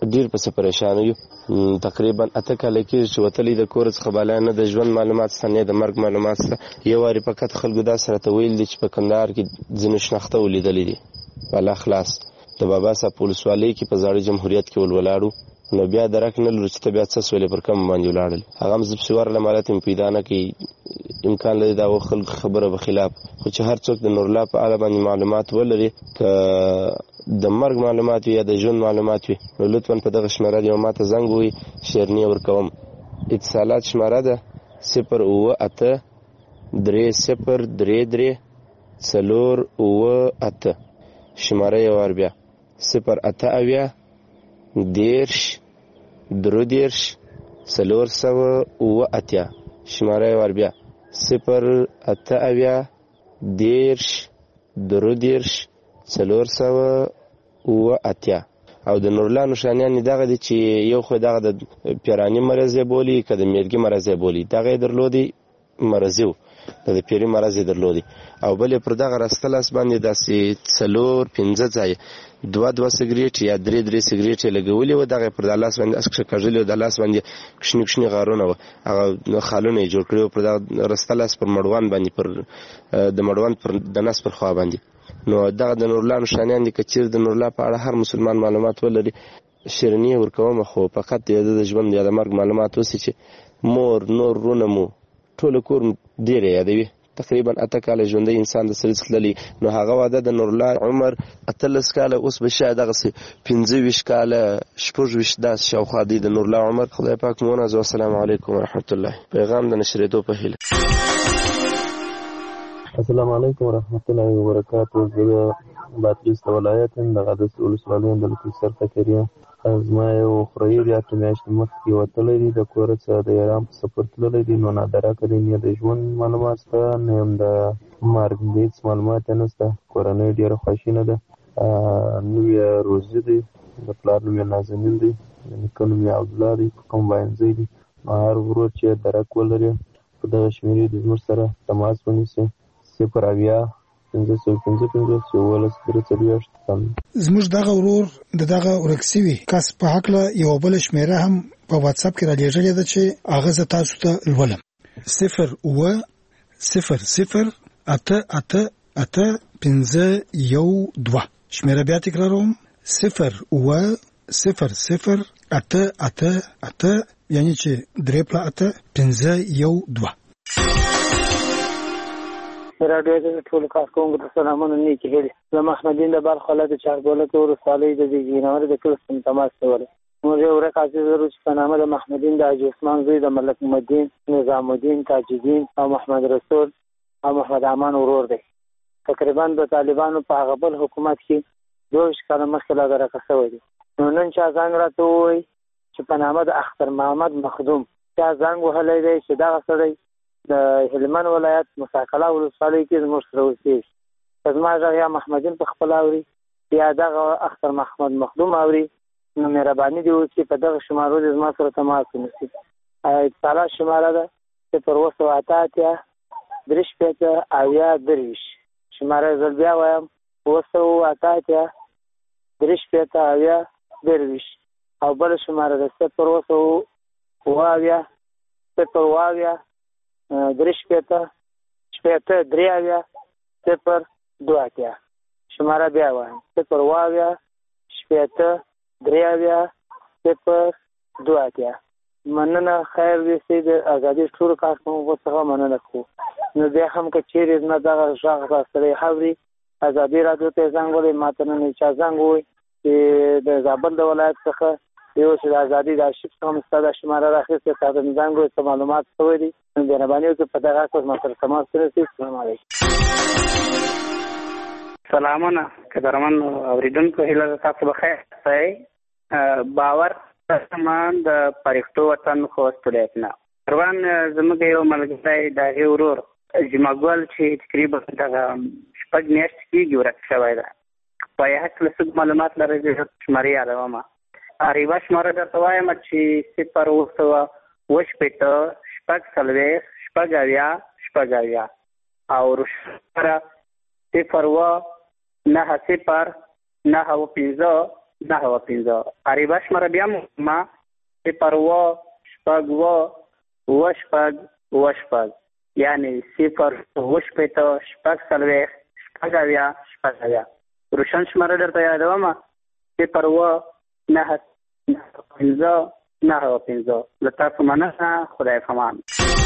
ډیر پسې پریشان یو. تقریبا اته کاله کېږي چې وتلی د کور څخه بالا نه د ژوند معلومات شته نه د مرګ معلومات شته. یو وارې فقط خلکو دا سره ته ویل دي چې په کندهار کې ځینو شناخته ولیدلې دي بالا خلاص د بابا صاحب ولسوالۍ کې په زاړه جمهوریت کې ولولاړو. نو بیا درک نه لرو چې ته بیا څه سولې پر کم باندې ولاړل. هغه هم زه پسې ورله مالت مې پیدا نه کوي. امکان لري دا خلک خبره به خلاف خو چې هر څوک د نورالله په اړه باندې معلومات ولري که د مرګ معلومات وي یا د ژوند معلومات وي نو لطفا په دغه شمېره دې ماته زنګ ووهي شیرني ورکوم. اتصالات شمېره ده صفر اووه اته درې صفر درې درې څلور اووه اته. شمېره یې وار بیا صفر اته اویا دیرش درو دیرش څلور سوه اووه اتیا. شمېره یې وار بیا صفر اته اویا دیرش درو دیرش څلور سوه اووه اتیا. او د نورالله نښانیان دغه دي چې یو خو دغه د پیراني مرض یې بولي که د میرګي مرض یې بولي دغه یې درلودي مرضي و د پیري مرض یې درلودي. او بل یې پر دغه راسته لاس باندې داسې څلور پنځه ځایه دوه دوه سګرېټ یا درې درې سګرېټ یې لګولي وو. دغه یې پر د لاس باندې اس کږلي وو. د لاس باندې کښني کښني غارونه وو هغه خالونه یې جوړ کړي وو پر دغه راسته لاس پر مړوند باندې پر د مړوند پر د نس پر خوا باندې. نو دغه د نورالله نښانیان دي که چېرې د نورالله په اړه هر مسلمان معلومات ولري شیرني یې ورکوم خو فقط د د ژوند یا د مرګ معلومات اوسي چې مور نور رونه مو ټول کور ډېر یادوي. تقریبا اته کاله ژوندی انسان د سړي څخه تللی نو هغه واده د نورالله عمر اتلس کاله اوس به شاید دغسې پنځه ویشت کاله شپږ ویشت داسې شاوخوا دی د نورالله عمر. خدای پاک مو ونازو. السلام علیکم ورحمت الله. پیغام د نشرېدو په هیله. السلام علیکم ورحمت الله وبرکاتو. زه بادغیس د ولایت یم د قادس ولسوالۍ یم د لکوسر فقیر یم. زما یو خوریی د اته میاشتې مخکې وتلی دی د کوره څخه د ایران په سفر تللی دی. نو نادرکه دی نه د ژوند معلومات شته نه هم د مرګ هېڅ معلومات یې نشته. کورنۍ ډېره خواشینه ده. نوم یې روزي دی د پلار نوم یې نازنین دی د نیکه نوم یې عبدالله دی په کوم باینځی دی. نو هر ورور چې درک ولري په دغه شمېرې د زموږ سره تماس ونیسي صفر اویا پنځه سوه پنځه پنځوس یوولس درې څلوېښت. زموږ دغه ورور د دغه ورک سوي کس په هکله یوه بله شمېره هم په واتساپ کې رالیږلې ده چې هغه زه تاسو ته لولم. صفر اووه صفر صفر اته اته اته پنځه یو دوه. شمېره بیا تکراروم صفر اووه صفر صفر اته اته اته یعنې چې درې پله اته پنځه یو دوه. راډیو د ټولو کارکوونکو ته سلامونه نیکې هیلې. زه محمدین د بلخ ولایت چارګولکې ولسوالۍ د زیږینور د کلي څخه تماس کولی. موږ یو ورک عزیز لرو چې په نامه د محمدین د حاجي عثمان زوی د ملک محمدین نظام الدین تاجالدین او محمد رسول او محمد امان ورور دی. تقریبا د طالبانو په هغه بل حکومت کې دوه ویشت کاله مخکې لادرکه شوی دی. نو نن چا زنګ راته ووایي چې په نامه د اختر محمد مخدوم چا زنګ وهلی دی چې دغه سړی د هلمند ولایت مساکله ولسوالۍ کې زموږ سره اوسېږي. که زما غږ یا محمدین په خپله اوري یا دغه اختر محمد مخدوم اوري نو مهرباني دې وکړي په دغه شمارو دې زما سره تماس ونیسي. اتصالات شماره ده صفر اووه سوه اته اتیا درې شپېته اویا درویشت. شماره یې زه بیا وایم اووه سوه اته اتیا درې شپېته اویا درویشت. او بله شماره ده صفر اووه سوه اووه اویا صفر اووه اویا درې شپېته شپېته درې اویا صفر دوه اتیا. شماره بیا وایم صفر اووه اویا شپېته درې اویا صفر دوه اتیا. مننه. خیر ویسي د ازادي ټولو کارکوونکو څخه مننه کوو. نو بیا هم که چیرې زما دغه غږ تاسو سره اوري ازادي راډیو ته زنګ ووهئ. ما ته نن چا زنګ ووهئ چې د زابل د ولایت څخه یو چې د ازادي د آرشیف څخه مې ستا دا شماره راخیستې تا ته مې زنګ ووهئ څه معلومات شوی دي. نو مهرباني وکړئ په دغه اساس ما سره تماس ونیسئ. السلام علیکم. سلامونه قدرمن اورېدونکو هیله ده تاسو بخیر اوسئ. باور سامان د پرښتو وطن خوست ولایت نه روان زموږ یو ملګری د هغې ورور جمعګل چې تقریبا دغه شپږ میاشتې کېږي ورک شوی ده. په یې هکله څه معلومات لرئ زه شمارې یادومه. یوه شماره درته وایم چې صفر اووه سوه اووه شپېته شپږ څلوېښت شپږ اویا شپږ اویا او روشماره صفر اووه نهه صفر نهه اووه پنځه نهه پنځه. قریبه شمېره بیا مهمه صفر اوه شپږ اوه اوه شپږ اوه شپږ یعنې صفر اوه شپېته شپږ څلوېښت شپږ اویا شپږ اویا. روشن شمېره درته یادومه صفر اوه نهه پنځه نهه پنځه. له تاسو مننه. خدای پامان.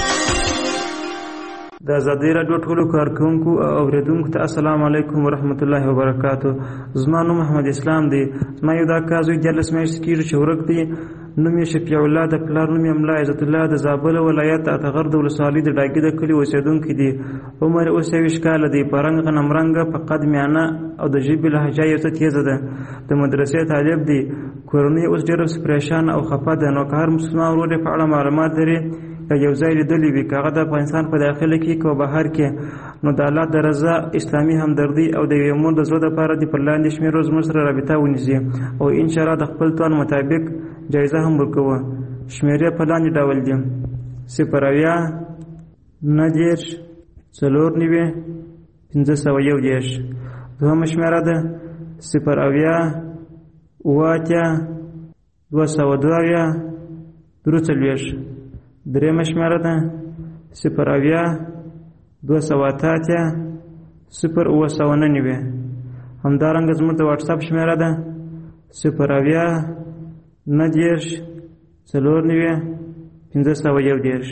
د ازادي راډیو ټولو کارکونکو او اوریدونکو ته السلام علیکم ورحمت الله وبرکاتو. زما نوم محمد اسلام دی. زما یو دا کار زوی دیارلس میاشتې کېږي چې ورک دی. نوم یې شفیع الله، د پلار نوم یې ملا عزت الله، د زابل ولایت اتغر د ولسوالۍ د ډاګي د کلي اوسېدونکی دی. عمر یې اوس یویشت کاله دی. په رنګ غنمرنګه، په قد میانه او د ژبې لهجه یې څه تیزه ده. د مدرسې طالب دی. کورنۍ اوس ډېره پریشانه او خفه ده. نو که هر مسلمان ورور یې په اړه معلومات لري یا یو ځای لیدلی وي، که هغه د افغانستان په داخله کې که بهر کې، نو د الله د رضا، اسلامي همدردي او د یوې مور د زړه دپاره دې پر لاندې شمېرو زموږ سره رابطه ونیسي او انشاءالله د خپل توان مطابق جایزه هم ورکوه. شمېرې په لاندې ډول دي: صفر اویا نهه دېرش څلور نوي پنځه سوه یو دېرش. دوهمه شمېره ده صفر اویا اوه اتیا دوه سوه دوه اویا درې څلوېښت. درېیمه شمېره ده صفر اویا دوه سوه اته اتیا صفر اوه سوه نهه نوي. همدارنګه زموږ د واټساپ شمېره ده صفر اویا نهه دېرش څلور نوي پنځه سوه یو دېرش.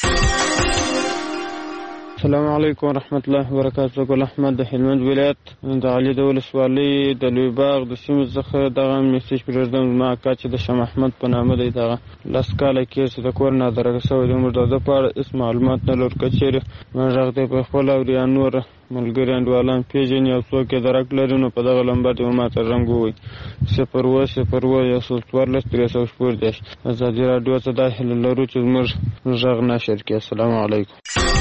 السلام علیکم ورحمت الله وبرکاتو. ګل احمد د هلمند ولایت د علي د ولسوالۍ د لوی باغ د سیمې څخه دغه میسج پرېږدم. زما اکا چې د شاه محمد په نامه دی، دغه لس کاله کېږي چې د کور نه درګه شوی دی. موږ د ده په اړه هېڅ معلومات نه لرو. که چېرې موږ غږ دی په خپل او یا نور ملګري انډیوالان پېژني او څوک یې درک لري، نو په دغه لمبر دې ما ته رنګ ووایي: صفر اوه صفر اوه یو سل څوارلس درې سوه شپږ دېرش. ازادي راډیو ته دا هیله لرو چې زموږ غږ نشر کړي. السلام علیکم.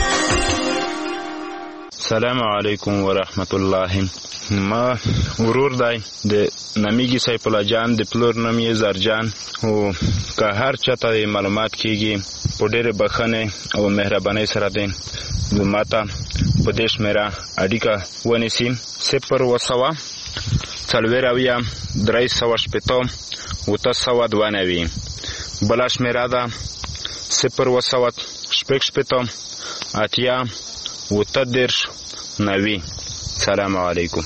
السلام علیکم ورحمت الله. ما ورور دی د نمیږي سیف الله جان، د پلور نوم یې زرجان. او که هر چاته معلومات کیږي په ډېرې بښنې او مهربانۍ سره دی ما ته په دې شمېره اړیکه ونیسي: صفر اوه سوه څلوېښت اویا درې سوه شپېته اوته سوه دوه نوي. بله شمېره ده صفر اوه سوه شپږ شپېته اتیا اوته دېرش نوي. سلام علیکم.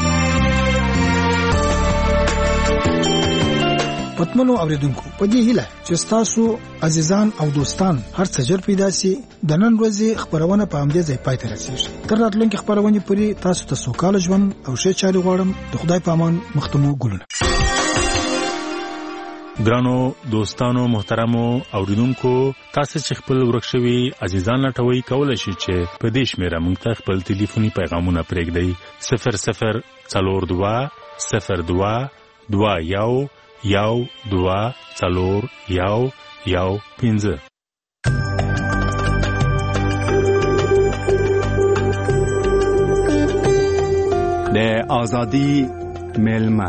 پتمنو اوریدونکو، په دې هیله چې تاسو عزیزان او دوستان هر څه ژر پیدا سي، د نن ورځې خبرونه په همدې ځای پای ته رسیږي. تر راتلونکي خبرونه پورې تاسو ته سوکاله ژوند او ښه چارې غواړم. د خدای په امان. مختمو ګلونه. ګرانو دوستانو محترمو اوریدونکو، تاسو چې خپل ورک شوي عزیزان لټوي، کولی شئ چې په دې شمېره موږ ته خپل ټلیفوني پیغامونه پرېږدئ: صفر صفر څلور دوه صفر دوه دوه یو یو دوه څلور یو یو پنځه. د ازادي ملمه.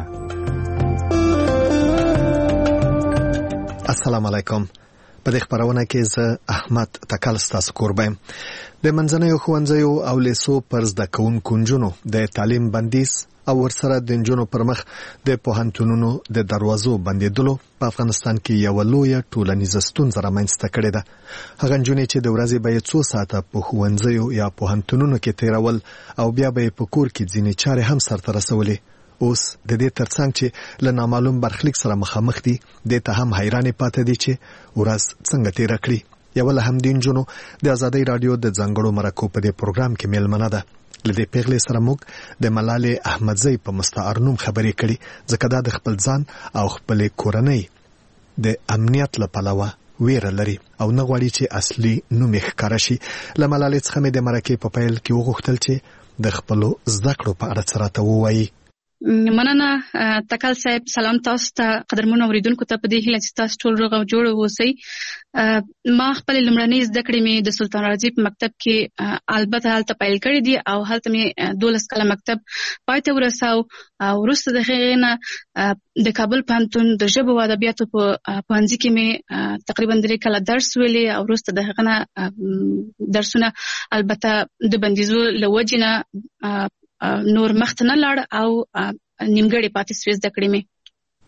السلام علیکم. په دې خبرونه کې زه احمد تکل ستاسو کوربم. د منځنیو ښوونځیو او لیسو پر زده کوونکو نجونو د تعلیم بندیز او ورسره د نجونو پر مخ د پوهنتونونو د دروازو بندیدلو په افغانستان کې یو لوی ټولنیز ستونزه رامنځته کړې ده. هغه نجونې چې د ورځې به څو ساعته په ښوونځیو یا پوهنتونونو کې تیرول او بیا به په کور کې ځینې چارې هم سرته رسولې، اوس د دې ترڅنګ چې له نامعلوم برخلیک سره مخامخ دي، د ته هم حیرانې پاتې دي چې ورځ څنګه تیر کړي. یو له هم دین جنو د ازادي رادیو د ځنګړو مرکو په دې پروګرام کې میلمنه ده. لدې پیغلې سره موږ د ملالې احمدزۍ په مستعار نوم خبرې کړي، ځکه دا د خپل ځان او خپل کورنۍ د امنیت لپاره ویره لري او نه غواړي چې اصلي نوم یې ښکاره شي. له ملالې څخه مې د مرکې په پیل کې وغوښتل چې د خپلو زده کړو په اړه څه راته ووایي. مننه تکل صاحب. سلام تاسو ته قدرمنو اوریدونکو ته. په دې هیله چې تاسو ټول روغ او جوړ اوسئ. ما خپل لومړنۍ زده کړې مې د سلطان راضي په مکتب کې البته هلته پیل کړې دي او هلته مې دولس کاله مکتب پای ته ورساو. وروسته د هغې نه د کابل پوهنتون د ژبو او ادبیاتو په پوهنځي کې مې تقریبا درې کاله درس ویلې او وروسته د هغه نه درسونه البته د بندیزو له وجې نه نور مخته نه لاړ او نیمګړې پاتې سوې زده کړې مې.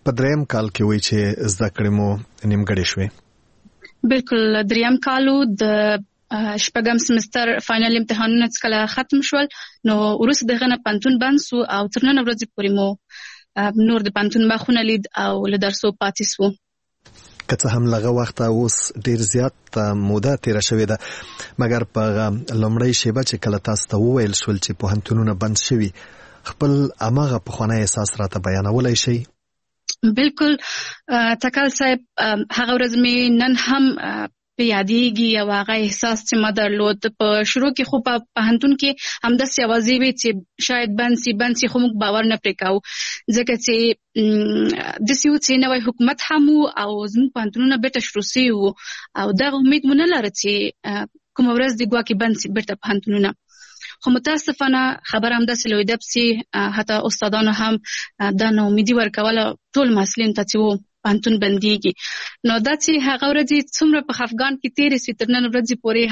په دریم کال کې وایي چې زده کړې مو نیمګړې شوې. بالکل دریم کالو د شپږم سمستر فاینل امتحانونه څکله ختم شول نو وروسته دغه نه پانتون بند سو او تر نن ورځې پورې مو نور د پانتون مخونه لید او له درسو پاتې سو. که څه هم لغه وخت اوس ډیر زیات موده تیره شوې ده مګر په لومړی شیبه چې کله تاسو ته وویل شول چې پوهنتونونه بند شوي خپل هماغه پخوانی احساس راته بیانولی شئ؟ بالکل تکل صاحب هغه ورځ مې نن هم په یادېږي او هغه احساس چې ما درلود. په شروع کې خو په پوهنتون کې همداسې اوازې وې چې شاید بند سي بند سي خو موږ باور نه پرې کوو ځکه چې داسې و چې نوی حکومت هم و او زموږ پوهنتونونه بیرته شروع سوي وو او دغه امید مو نه لره چې کومه ورځ د ګواکې بند سي بیرته پوهنتونونه. خو متاسفانه خبر همداسې لویده پسې حتی استادانو هم دا ناامیدي ورکوله ټول محصلینو ته چې و پوهنتون بندېږي. نو دا چې هغه ورځې څومره په خفګان کې تېرې سوې تر نن ورځې پورې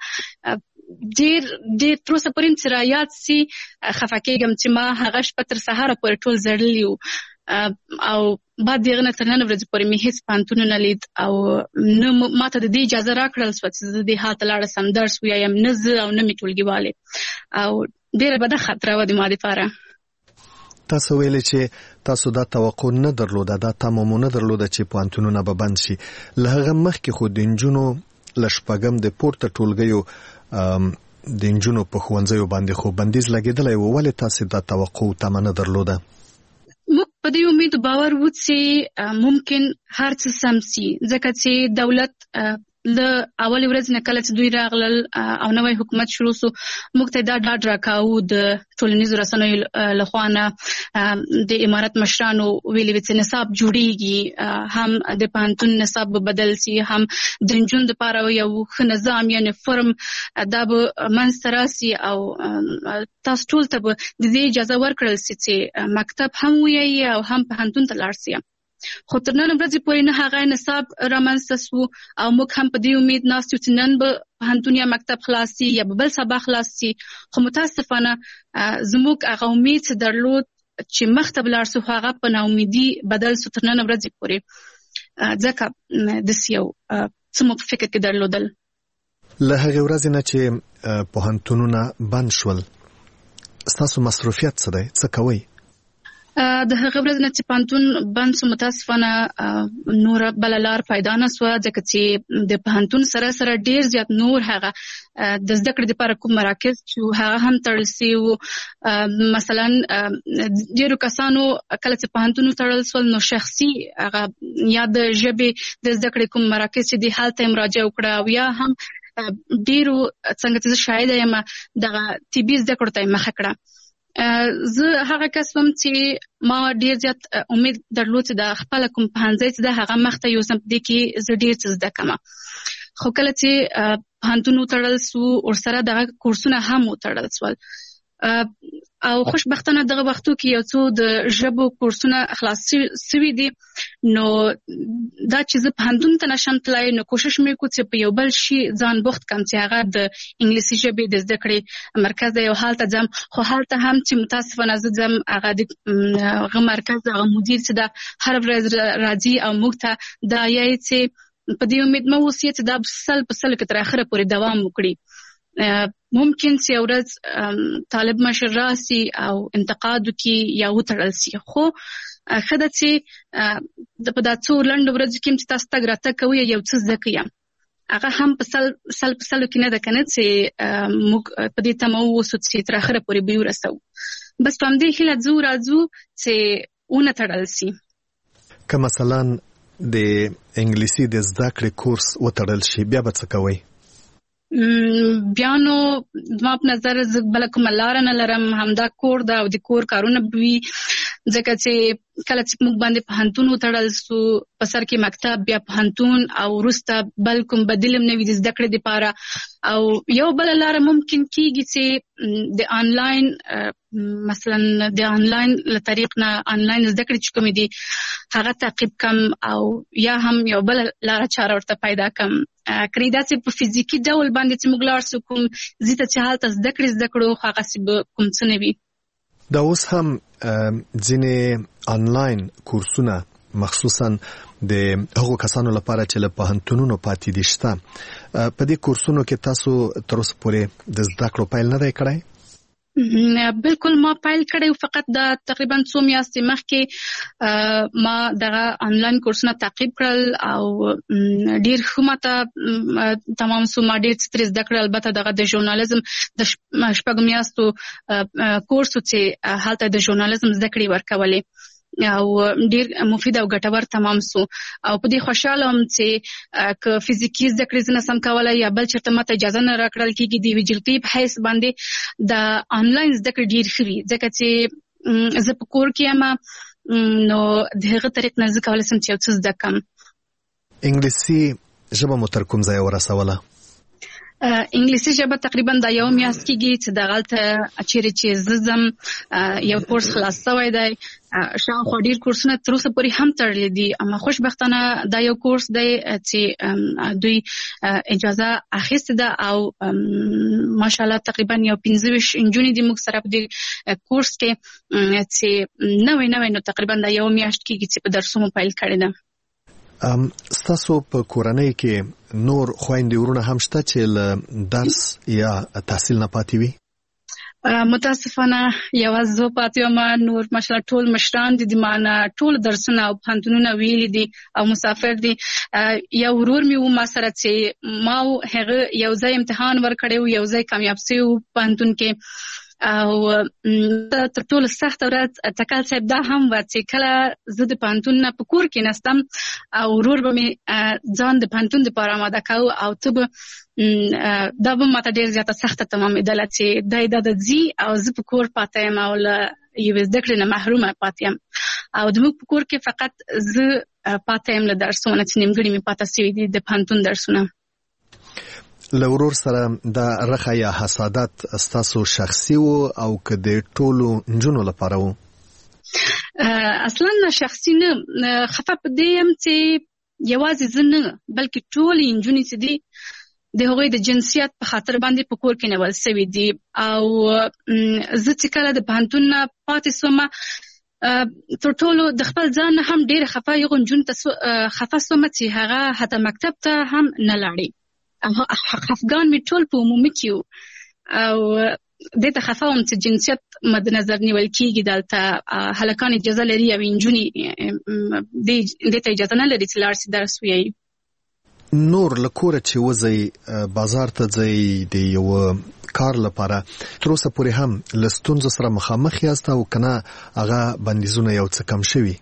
حتی ډېر ډېر تر اوسه پورې چې رایاد سي خفه کېږم چې ما هغه شپه تر سهاره پورې ټول زړلي وو او بعد دغه نه تر نن ورځې پورې مې هېڅ پوهنتون نه لید او نه ما ته د دې اجازه راکړل سوه چې زه دې حال ته لاړه سم درس ووایم نه زه او نه مې ټولګیوالې او ډېره بده خطره وه د ما دپاره. تاسو ویلې چې تاسو دا توقع نه درلوده دا تمه مو نه درلوده چې پوهنتونونه به بند شي. له هغه مخکې خو د نجونو له شپږم د پورته ټولګیو د نجونو په ښوونځیو باندې خو بندیز لګېدلی و. ولې تاسې دا توقع تمه نه درلوده؟ موږ په دې امید باور و چې ممکن هر څه سم سي ځکه چې دولت له اولې ورځې نه کله چې دوی راغلل او نوی حکومت شروع سو موږ ته دا ډاډ راکاوه د ټولنیزو رسنیو لخوا نه د امارت مشرانو ویلي وي چې نصاب جوړیږي هم د پوهنتون نصاب به بدل سي هم د نجونو دپاره یو ښه نظام یعنې فرم دا به منځته راسي او تاسو ټول ته به د دې اجازه ورکړل سي چې مکتب هم ووایي او هم پوهنتون ته لاړ سي. خو تر نن ورځې پورې نه هغه نصاب رامنځته سو او موږ هم په دې امید ناست یو چې نن به پوهنتون یا مکتب خلاص سي یا به بل سبا خلاص سي. خو متاسفانه زموږ هغه امید چې درلود چې مخ ته به لاړ سو هغه په ناامیدي بدل سو تر نن ورځې پورې ځکه داسې یو څه مو په فکر کې درلودل. له هغې ورځې نه چې پوهنتونونه بند شول ستاسو مصروفیت څه دی؟ څه کوئ؟ د هغه ورځ نه چې پوهنتون بند سو متاسفانه نوره بله لار پیدا نه سوه ځکه چې د پوهنتون سره سره ډېر زیات نور هغه د زده کړې دپاره کوم مراکز چې هغه هم تړل سوي وو. مثلا ډېرو کسانو کله چې پوهنتون وتړل سول نو شخصي هغه یا د ژبې د زده کړې کوم مراکز چې دي هلته یې مراجعه وکړه او یا هم ډېرو څنګه چې زه شاهده یم دغه طبي زده کړو ته یې مخه کړه. زه هغه کس وم چې ما ډېر زیات امید درلود چې د خپله کوم پوهنځی چې ده هغه مخته یوسم په دې کې زه ډېر څه زده کړم. خو کله چې پوهنتون وتړل سو ورسره دغه کورسونه هم وتړل سول او خوشبختانه دغه وختو کې یو څو د ژبو کورسونه خلاص سوي دي نو دا چې زه پوهنتون ته نشم تللی نو کوشش مې وکړو چې په یو بل شي ځان بوخت کړم چې هغه د انګلیسي ژبې د زده کړې مرکز دی او هلته ځم. خو هلته هم چې متاسفانه زه ځم هغه د هغه مرکز هغه مدیر چې ده هر ورځ راځي او موږ ته دا یایي چې په دې امید مه اوسئ چې دا سل په سلو کې تر اخره پورې دوام وکړي. ممکن چې یو ورځ طالب مشر راسي او انتقاد وکړي یا وتړل سي خو ښه ده چې په دا څو لنډو ورځو کې چې تاسو تګ راتګ کوئ یو څه زده کړئ هغه هم په سل سل په سلو کې نه ده که نه چې موږ په دې تمه واوسو چې تر اخره پورې به یې ورسوو. بس په همدې هیله ځو راځو چې ونه تړل سي. که مثلا د انګلیسي د زده کړې کورس وتړل شي بیا به څه کوئ؟ بیا نو زما په نظر زه بله کومه لاره نه لرم همدا کور ده او د کور کارونه به وي ځکه چې کله چې موږ باندې پوهنتون وتړل سو په سر کې مکتب بیا پوهنتون او وروسته بل کوم بدیل هم نه وي د زده کړې دپاره او یو بله لاره ممکن کېږي چې د آنلاین مثلا د آنلاین له طریق نه آنلاین زده کړې چې کومې دي هغه تعقیب کم او یا هم یو بله لاره چاره ورته پیدا کم کړي داسې په فزیکي ډول باندې چې موږ لاړ سو کوم ځای ته چې هلته زده کړې زده کړو خو هغسې به کوم څه نه وي. دا اوس هم ځینې آنلاین کورسونه مخصوصا د هغو کسانو لپاره چې له پوهنتونونو پاتې دي شته. په دې کورسونو کې تاسو تر اوسه پورې د زده کړو پیل نه دی کړی؟ بالکل ما پیل کړی، فقط د تقریبا څو میاشتې مخکې ما دغه آنلاین کورسونه تعقیب کړل او ډیر ښه ماته تمام سو. ما ډیر څه ترې زده کړل، البته دغه د ژورنالیزم د شپږ میاشتو کورس چې هلته د ژورنالیزم زده کړې ورکولې او ډیر مفید او ګټور تمام سو. او په دې خوشاله هم چې ک فزیکي زده کړې زنه سم کولای یا بل چرته ماته اجازه نه راکړل کیږي د ویجلټي په حیث باندې د آنلاین زده کړې ډیر ښه ځکه چې زه په کور کې یم نو دغه طریق نه زه کولای سم چې یو څه زده کم. انګلیسي ژبه مو تر کوم ځای ورسوله؟ انګلیسي ژبه تقریبا د یو میاشت کېږي چې دغلته چیرې چې زه ځم یو کورس خلاص شوی دی. شاوخوا ډېر کورسونه تر اوسه پورې هم تړلي دي، اما خوشبختانه دا یو کورس دی چې دوی اجازه اخیستې ده او ماشاءالله تقریبا یو پنځه ویشت نجونې دي موږ سره په دې کورس کې چې نوی نوی نو تقریبا د یو میاشت کېږي چې په درسونو پیل کړی ده. ام ستاسو په کورنۍ کې نور خويندې ورونه هم شته چې له درس یا تحصیل نه پاتې وي؟ متاسفانه یوازې زه پاتې یم، نور ماشاءالله ټول مشران دي، د مانه ټول درسونه او پوهنتونونه ویلي دي او مسافر دي. یو ورور مې و ما سره چې ما هغه یو ځای امتحان ورکړی و، یو ځای کامیاب شوی و پوهنتون کې او تر ټولو سخته ورځ تکل صاحب دا هم وه چې کله زه د پوهنتون نه په کور کې نستم او ورور به مې ځان د پوهنتون دپاره آماده کوو او ته به دا به ماته ډېر زیاته سخته تمامېدله چې دی دا د ځي او زه په کور پاته یم او له یوې زده کړې نه محرومه پاتې یم. او زموږ په کور کې فقط زه پاته یم له درسونه چې نیمګړي مې پاته سوي دي د پوهنتون درسونه. له ورور سره د رخه یا حسادت ستاسو شخصي وو او که د ټولو نجونو لپاره وو؟ اصلا شخصي نه، خفه په دې یم چې یوازې زه نه بلکې ټولې نجونې چې دي د هغوی د جنسیت په خاطر باندې په کور کې نیول سوي دي او زه چې کله د پوهنتون نه پاتې سومه تر ټولو د خپل ځان نه هم ډېره خفه یغو نجونو ته خفه سومه چې هغه حتی مکتب ته هم نه لاړې. خفګان می ټول په عمومي کې او دې ته خفه وم چې جنسیت مد نظر نیول کېږي، دلته هلکان اجازه لري او نجونې دې ته اجازه نه لري چې لاړ شي درس ووایي. نور له کوره چې وځئ بازار ته ځئ د یو کار لپاره تر اوسه پورې هم له ستونزو سره مخامخ یاست او که نه هغه بندیزونه یو څه کم شوي؟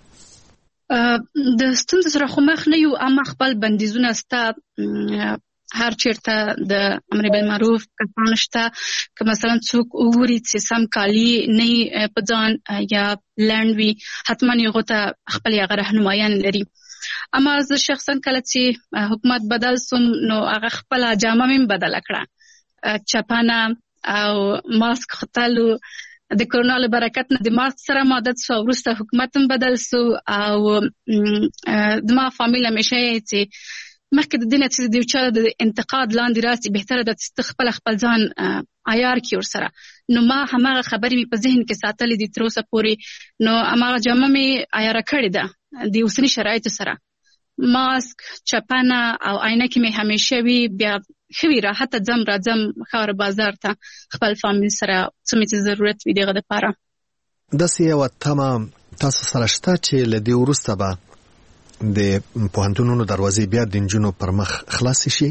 د ستونزو سره خو مخ نه یو، اما خپل بندیزونه سته. هر چیرته د امر بالمعروف کسان شته که مثلا څوک وګوري چې سم کالي نه په ځان یا لنډ وي حتما یې هغو ته خپل هغه رهنمایان لري. اما زه شخصا کله چې حکومت بدل سوم نو هغه خپله جامه مې بدله کړه، چپنه او ماسک ختلو د کرونا له برکت نه د ماسک سره عادت سو. وروسته حکومت هم بدل سو او زما فامیل همیشه یې چې مخکې د دې نه چې د یو چا د انتقاد لاندې راسي بهتره ده چې خپله خپل ځان عیار کړي ورسره. نو ما هماغه خبرې مې په ذهن کې ساتلې دي تر اوسه پورې، نو هماغه جامه مې عیاره کړې ده د اوسني شرایطو سره. ماسک، چپنه او عینکې مې همیشه وي، بیا ښه وي راحته ځم راځم ښار بازار ته خپل فامیل سره څه مې چې ضرورت وي دغه دپاره. داسې یوه تمه تاسو سره شته چې له دې وروسته به د پوهنتونونو دروازې بیا د نجونو پر مخ خلاصې شي؟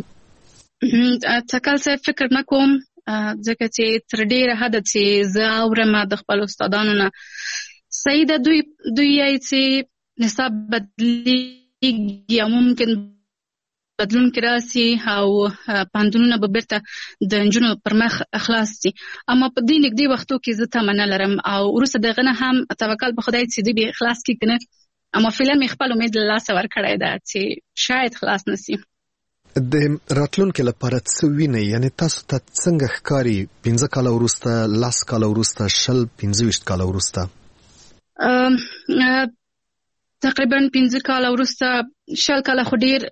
تکل صاحب فکر نه کوم، ځکه چې تر ډېره حده چې زه اورم د خپلو استادانو نه صحیح ده دوی دوی یې چې نصاب بدلیږي او ممکن بدلون کې راسي او پوهنتونونه به بیرته د نجونو پر مخ خلاص شي. اما په دې نږدې وختو کې زه تمه نه لرم او وروسته د هغه نه هم توکل په خدای چې دوی به خلاص کړي که نه، اما فعلا مې خپل امید له لاسه ورکړی ده چې شاید خلاص نشي. د راتلونکي لپاره څه وینئ؟ یعنې تاسو ته څنګه ښکاري پنځه کاله وروسته، لس کاله وروسته، شل پنځه ویشت کاله وروسته؟ تقریبا پنځه کاله وروسته، شل کاله خو ډېر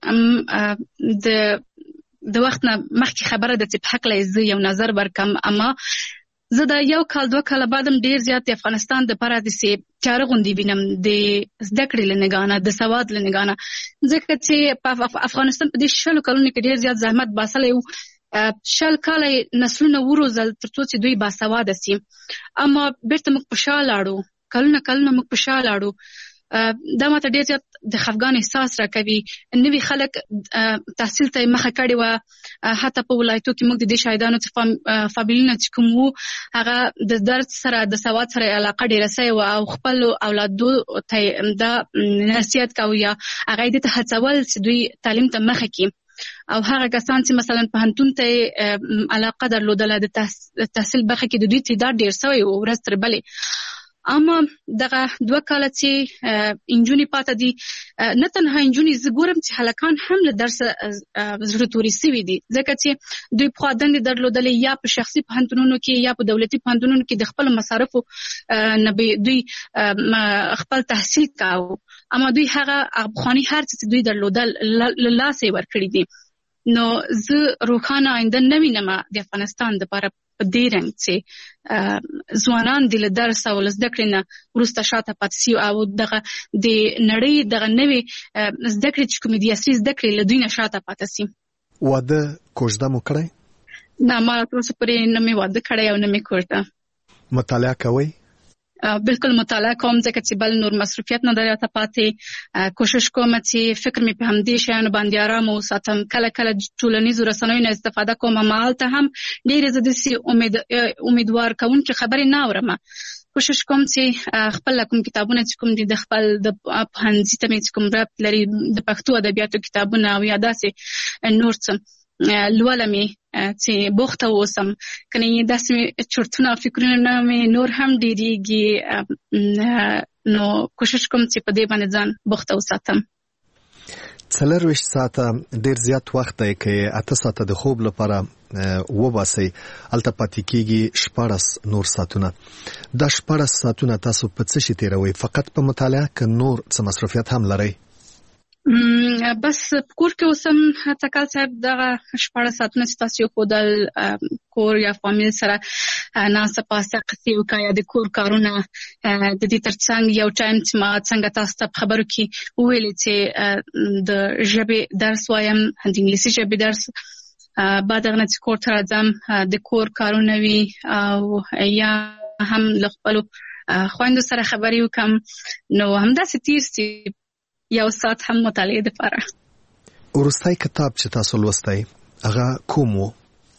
د د وخت نه مخکې خبره ده چې په هکله زه یو نظر ورکړم. اما زه د یو کال دوه کاله بعدم ډیر زیات د افغانستان د لپاره د سي چاره غونډې وینم د زده کړې لنګانه د سواد لنګانه ځکه چې په افغانستان په دې شلو کلونو کې ډیر زیات زحمت باسلی و شل کاله نسلونه وروزل ترڅو چې دوی باسواده سي اما بیرته موږ په شا لاړو کلونه کلونه موږ په شا لاړو دا ماته ډیر زیات د خفګان احساس راکوي نوي خلک تحصیل ته مخه کړې وه حتی په ولایتو کې موږ د دې شاهدانو څخه فامیلونه چې کوم وو هغه د درد سره د سواد سره علاقه ډېره سوې وه او خپل اولادو ته دا نصیحت کوي یا هغه یې دې ته هڅول چې دوی تعلیم ته مخه کړي او هغه کسان چې مثلا پوهنتون ته علاقه درلودله د تحصیل برخه کې د دوی تعداد ډېر سوی و ورځ تر بلې اما دغه دوه کاله چې انجونې پاته دي نه تنها انجونې زه ګورم چې هلکان هم له درسه زړه توري سوي دي ځکه چې دوی پخوا دندې درلودلې یا په شخصي پوهنتونونو کې یا په دولتي پوهنتونونو کې د خپلو مصارفو نه دوی خپل تحصیل کاوه اما دوی هغه پخواني هر څه چې دوی درلودل له لاسه یې ورکړي دي نو زه روښانه آینده نه وینم د افغانستان دپاره په دې رنګ چې ځوانان د له درس او له زده کړې نه وروسته شاته پاتې سي او دغه د نړۍ دغه نوې زده کړې چې کومې دي عصري زده کړې له دوی نه شاته پاتې سي. واده کوژده مو کړی؟ نه ما تر اوسه پورې نه مې واده کړی او نه مې کوژده. مطالعه کوئ؟ بالکل مطالعه کوم ځکه چې بل نور مصروفیت نه درته پاتې کوشش کوم چې فکر مې په همدې شیانو باندې آرام وساتم کله کله ټولنیزو رسنیو نه استفاده کوم مالته هم ډېرې زه داسې امید امیدوار کوونکې خبرې نه اورم کوشش کوم چې خپل کوم کتابونه چې کوم دي د خپل د پوهنځي ته مې چې کوم ربط لري د پښتو ادبیاتو کتابونه او یا داسې نور څه لولمې چې بوخته اوسم کنه داسې چرتونه فکرونه مې نور هم ډېرېږي نو کوشش کوم چې په دې باندې ځان بوخته وساتم. څلرویشت ساعته ډېر زیات وخت دی که اته ساعته د خوب لپاره وباسئ هلته پاتې کېږي شپاړس نور ساعتونه دا شپاړس ساعتونه تاسو په څه شي تېروئ فقط په مطالعه که نور څه مصروفیت هم لرئ؟ بس کور کې اوسم تکل صاحب دغه شپاړس ساعتونه چې تاسو ښودل کور یا فامیل سره ناسته پاسته قصې وکړه یا د کور کارونه د دې ترڅنګ یو ټایم چې ما څنګه تاسو ته په خبرو کې وویلې چې د ژبې درس وایم د انګلیسي ژبې درس بعد هغه نه چې کور ته راځم د کور کارونه وي او یا هم له خپلو خویندو سره خبرې وکړم نو همداسې تېر سي یو ساعت هم مطالعه دپاره. وروستی کتاب چې تاسو لوستی هغه کوم و؟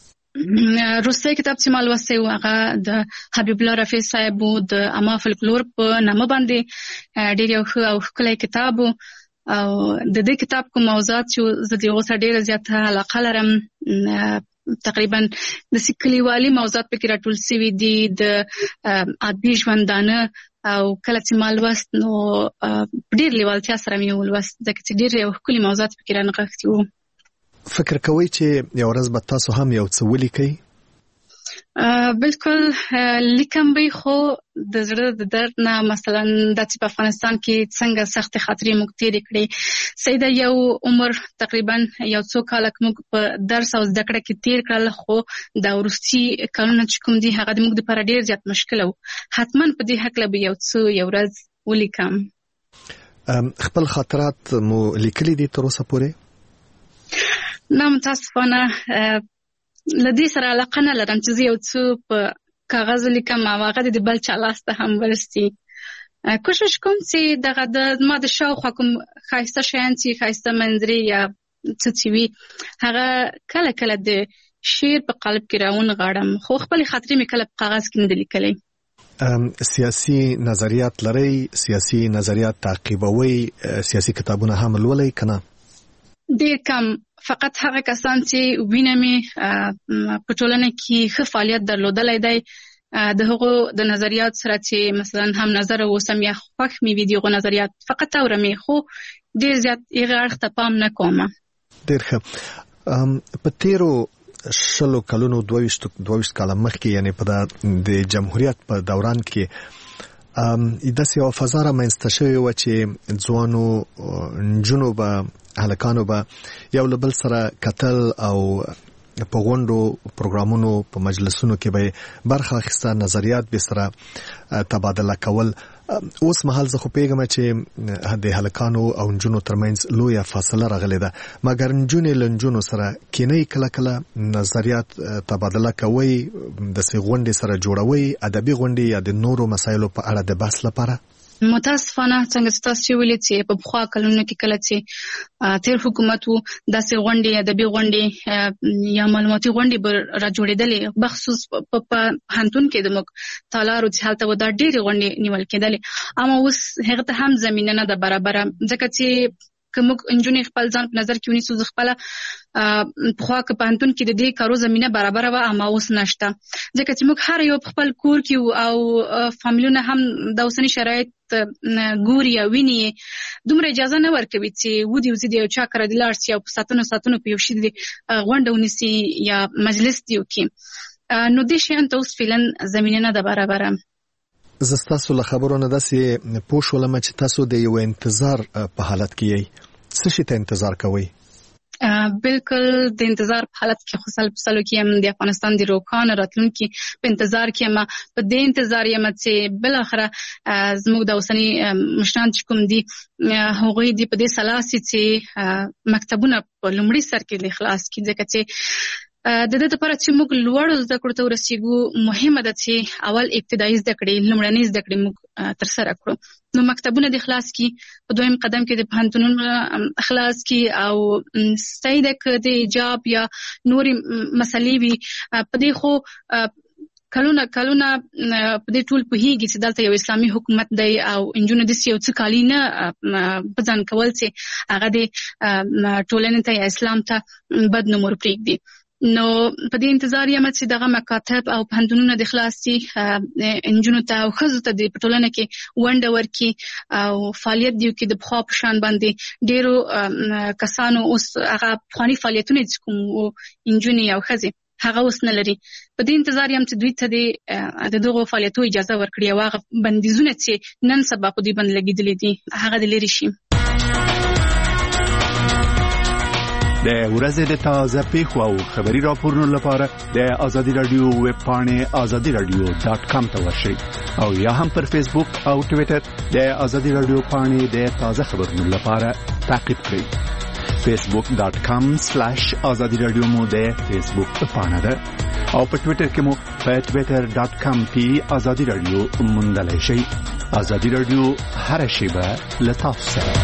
وروستی کتاب چې ما لوستی و هغه د حبیب الله رفیع صاحب و د اما فلکلور په نامه باندې ډېر یو ښه او ښکلی کتاب و او د دې کتاب کوم موضوعات چې زه د هغو سره ډېره زیاته علاقه لرم تقریبا د کلیوالي موضوعات پکې راټول سوي دي د عادي ژوندانه او کله چې ما لوست نو ډېر لیوالتیا سره مې ولوست ځکه چې ډېر یو ښکلي موضوعات پکې رانغښتي وو. فکر کوئ چې یو ورځ به تاسو هم یو څه ولیکئ؟ بالکل لیکم به خو د زړه د درد نه مثلا د چې په افغانستان کې څنګه سخت خاطرې موږ تېرې کړې سیده یو عمر تقریبا یو څو کاله موږ په درس او زده کړه کې تېر کړل خو د وروستي کلونه چې کوم دي هغه د موږ دپاره ډېر زیات مشکل و حتما په دې هکله به یو څه یو ورځ ولیکم. خپل خاطرات مو لیکلي دي تر اوسه پورې؟ نه متاسفانه له دې سره علاقه نه لرم چې زه یو څه په کاغذ لیکم او هغه د بل چا لاس ته هم ورسي. کوشش کوم چې دغه د ما د شاوخوا کوم ښایسته شیان چې ښایسته منظرې یا څه چې وي هغه کله کله د شعر په قالب کې راونغاړم خو خپلې خاطرې مې کله په کاغذ کې نه دي لیکلی. سیاسي نظریات لرئ؟ سیاسي نظریات تعقیبوئ؟ سیاسي کتابونه هم لولئ که نه؟ ډېر کم فقط هغه کسان چې وینه مې په ټولنه کې ښه فعالیت درلودلی دی د هغو د نظریات سره چې مثلا هم نظر اوسم یا خوښ مې وي د هغو نظریات فقط اورم یې خو ډېر زیات هغه اړخ ته پام نه کوم. ډېر ښه. په تېرو شلو کلونو دوه ویشت کاله مخکې یعنې په د جمهوریت په دوران کې داسې یوه فضا رامنځته شوې وه چې ځوانو نجونو به هلکانو به یو له بل سره کتل او په غونډو پروګرامونو په مجلسونو کې به برخه اخیسته، نظریات به سره تبادله کول. اوس مهال زه خو پیغام چې د هلکانو او نجونو ترمنځ لویه فاصله راغلې ده، مګر نجونې له نجونو سره کینې کله کله نظریات تبادله کوي، د سې غونډې سره جوړوي، ادبي غونډې یا د نورو مسایلو په اړه د بحث لپاره. متاسفانه څنګه چې تاسو چې ویلي چې په پخوا کلونو کې کله چې تیر حکومت وو داسې غونډې ادبي غونډې یا معلوماتي غونډې به را جوړېدلې، بخصوص په پوهنتون کې د موږ تالارو چې هلته و دا ډېرې غونډې نیول کېدلې، اما اوس هغه ته هم زمینه نه ده برابره، ځکه چې که موږ نجونې خپل ځان په نظر کې ونیسو، زه خپله پخوا که پوهنتون کې د دې کارو زمینه برابره وه، اما اوس نشته، ځکه چې موږ هر یو په خپل کور کې او فامیلونه هم د اوسني شرایط ګوري او ویني، دومره اجازه نه ورکوي چې ودې وځي د یو چا کره دې لاړ شي او په ساعتونو ساعتونو په یو شي دې غونډه ونیسي یا مجلس دې وکړي، نو دې شیانو ته اوس فعلا زمینه نه ده برابره. زه ستاسو له خبرو نه داسې پوه شولم چې تاسو د یو انتظار په حالت کې یئ. څه شي ته انتظار کوئ؟ بالکل د انتظار په حالت کې خو سل په سلو کې یم د افغانستان د روښانه راتلونکي په انتظار کې یم، په دې انتظار یم چې بالاخره زموږ د اوسني مشران چې کوم دي هغوی دې په دې سلا سي چې مکتبونه په لومړي سر کې د خلاص کړي، ځکه چې د دې لپاره چې موږ لوړو زده کړو ته ورسیږو مهمه ده چې اول ابتدایي زده کړې لومړنۍ زده کړې موږ ترسره کړو، نو مکتبونه د خلاص کی، په دویم قدم کې د پوهنتونونو خلاص کی، او صحیح ده که د حجاب یا نورې مسلې وي، په دې خو کلونه کلونه په دې ټول پوهیږي چې دلته یو اسلامي حکومت دی او انجونو داسې یو څه کالي نه په ځان کول چې هغه د ټولنې ته یا اسلام ته بد نوم ورپرېږدي. نو په دې انتظار یم چې دغه مکاتب او پوهنتونونه د خلاصي انجونو ته او ښځو ته د ټولنه کې ونډه ورکړي او فعالیت دی کې د پخوا په شان باندې ډېرو کسانو اوس هغه پخواني فعالیتونه چې کوم انجونې او ښځې هغه اوس نه لري. په دې انتظار یم چې دوی ته د دغو فعالیتونو اجازه ورکړي او هغه بندیزونه چې نن سبا په دوی باندې لګېدلي دي هغه د لرې شي. د ورځې د تازه پیښو او خبري راپورونو لپاره د آزادي رادیو ویب پاڼې آزادي رادیو ډاټ کام ته ورشئ او یا هم پر فیسبوک او ټویټر د آزادي رادیو پاڼې د تازه خبرونو لپاره تعقیب کړئ. فیسبوک ډاټ کام سلاش آزادي رادیو مو د فیسبوک پاڼه ده او په ټویټر کې مو په ټویټر ډاټ کام کې آزادي رادیو موندلای شئ. آزادي رادیو هر شیبه له تاسو سره.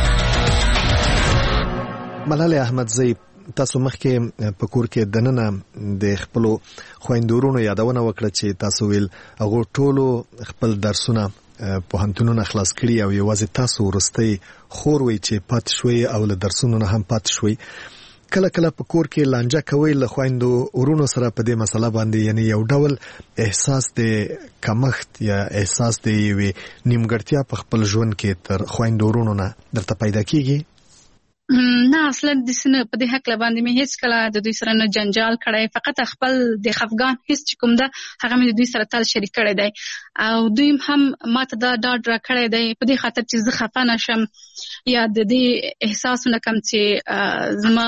ملالۍ احمدزی، تاسو مخکې په کور کې دننه د خپلو خویندورونو یادونه وکړه چې تاسو ویل هغه ټولو خپل درسونه پوهنتونونه خلاص کړي او یوازې تاسو ورستۍ خور وي چې پاتې شوي او له درسونو نه هم پاتې شوي. کله کله په کور کې لانجه کوي له خویندو ورونو سره په دې مسله باندې، یعنی یو ډول احساس د کمښت یا احساس د یوې نیمګړتیا په خپل ژوند کې تر خویندو ورونو نه درته پیدا کیږي؟ نه اصلا د سنه په دې حق لباندې مې هیڅ کله د دوی سره نه جنجال کړی، فقط خپل د خفګان هیڅ چې کوم ده هغه مې د دوی سره تل شریک کړی دی او دوی هم ماته دا ډاډ را کړی دی په دې خاطر چې زه خفه نشم یا د دې احساسونه کم چې زما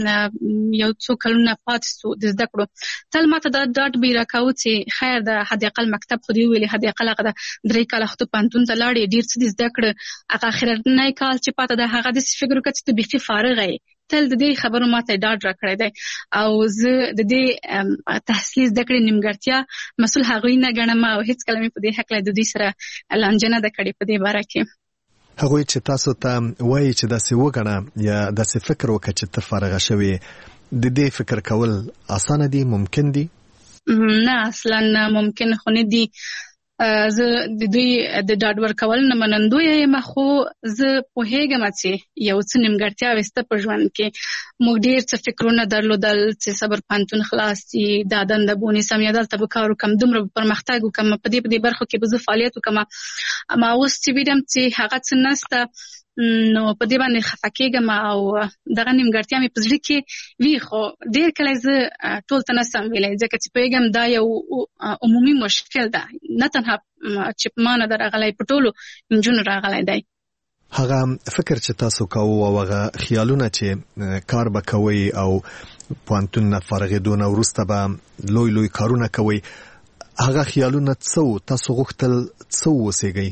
یو څو کلونه پاتې سو د زده کړو، تل ماته دا ډاډ به راکاوه چې خیر د حد اقل مکتب خو دې ویلې حد اقل هغه د درې کاله خو ته پوهنتون ته لاړې ډېر څه دې زده کړه، هغه اخرنی کال چې پاته ده هغه داسې فکر وکړه چې ته بیخي فارغ یې. تل د دې خبرو ماته ډاډ را کړی دی او زه د دې تحصیلي زده کړې نیمګړتیا مسؤل هغوی نه ګڼم او هیڅ کله مې په دې هکله د دوی سره لانجه نه ده کړې په دې باره کې. هغوی چې تاسو ته وایي چې داسې وګڼه یا داسې فکر وکړه چې ته فارغه شوې، د دې فکر کول اسانه دي، ممکن دي؟ نه اصلا ممکن خو نه دي. زه د دوی د ډاډ ورکول نه منندوی یم، خو زه پوهیږم چې یو څه نیمګړتیاوې شته په ژوند کې. موږ ډېر څه فکرونه درلودل چې صبر پوهنتون خلاص سي، دا دنده به ونیسم یا دلته به کار وکړم، دومره به پرمختګ وکړم، په دې په دې برخو کې به زه فعالیت وکړم، اما اوس چې وینم چې هغه څه نشته نو په دې باندې خفه کېږم او دغه نیمګړتیا مې په زړه کې وي، خو ډېر کله زه ټول ته نشم ویلی ځکه چې پوهېږم دا یو عمومي مشکل ده، نه تنها چې په ما نه ده راغلی، په ټولو نجونو راغلی دی. هغه فکر چې تاسو کوو او هغه خیالونه چې کار به کوئ او پوهنتون نه فارغېدو نه وروسته به لوی لوی کارونه کوئ، هغه خیالونه څه وو؟ تاسو غوښتل څه واوسېږئ؟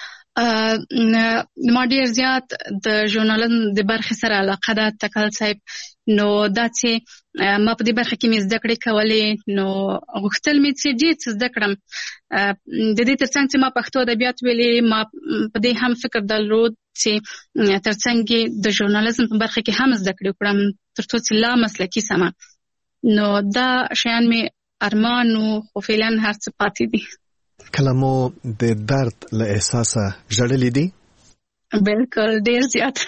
ما ډېر زیات د ژورنالېزم د برخې سره علاقه ده تکل صاحب، نو دا چې ما په دې برخه کې مې زده کړې کولې، نو غوښتل مې چې ډېر څه زده کړم. د دې ترڅنګ چې ما پښتو ادبیات ویلې، ما په دې هم فکر درلود چې ترڅنګ د ژورنالېزم په برخه کې هم زده کړې وکړم تر څو چې لا مسلکي سمه. نو دا شیان مې ارمان و، خو فعلا هر څه پاتې دي. کله مو د درد له احساسه ژړلې دي؟ بالکل، ډېر زیات.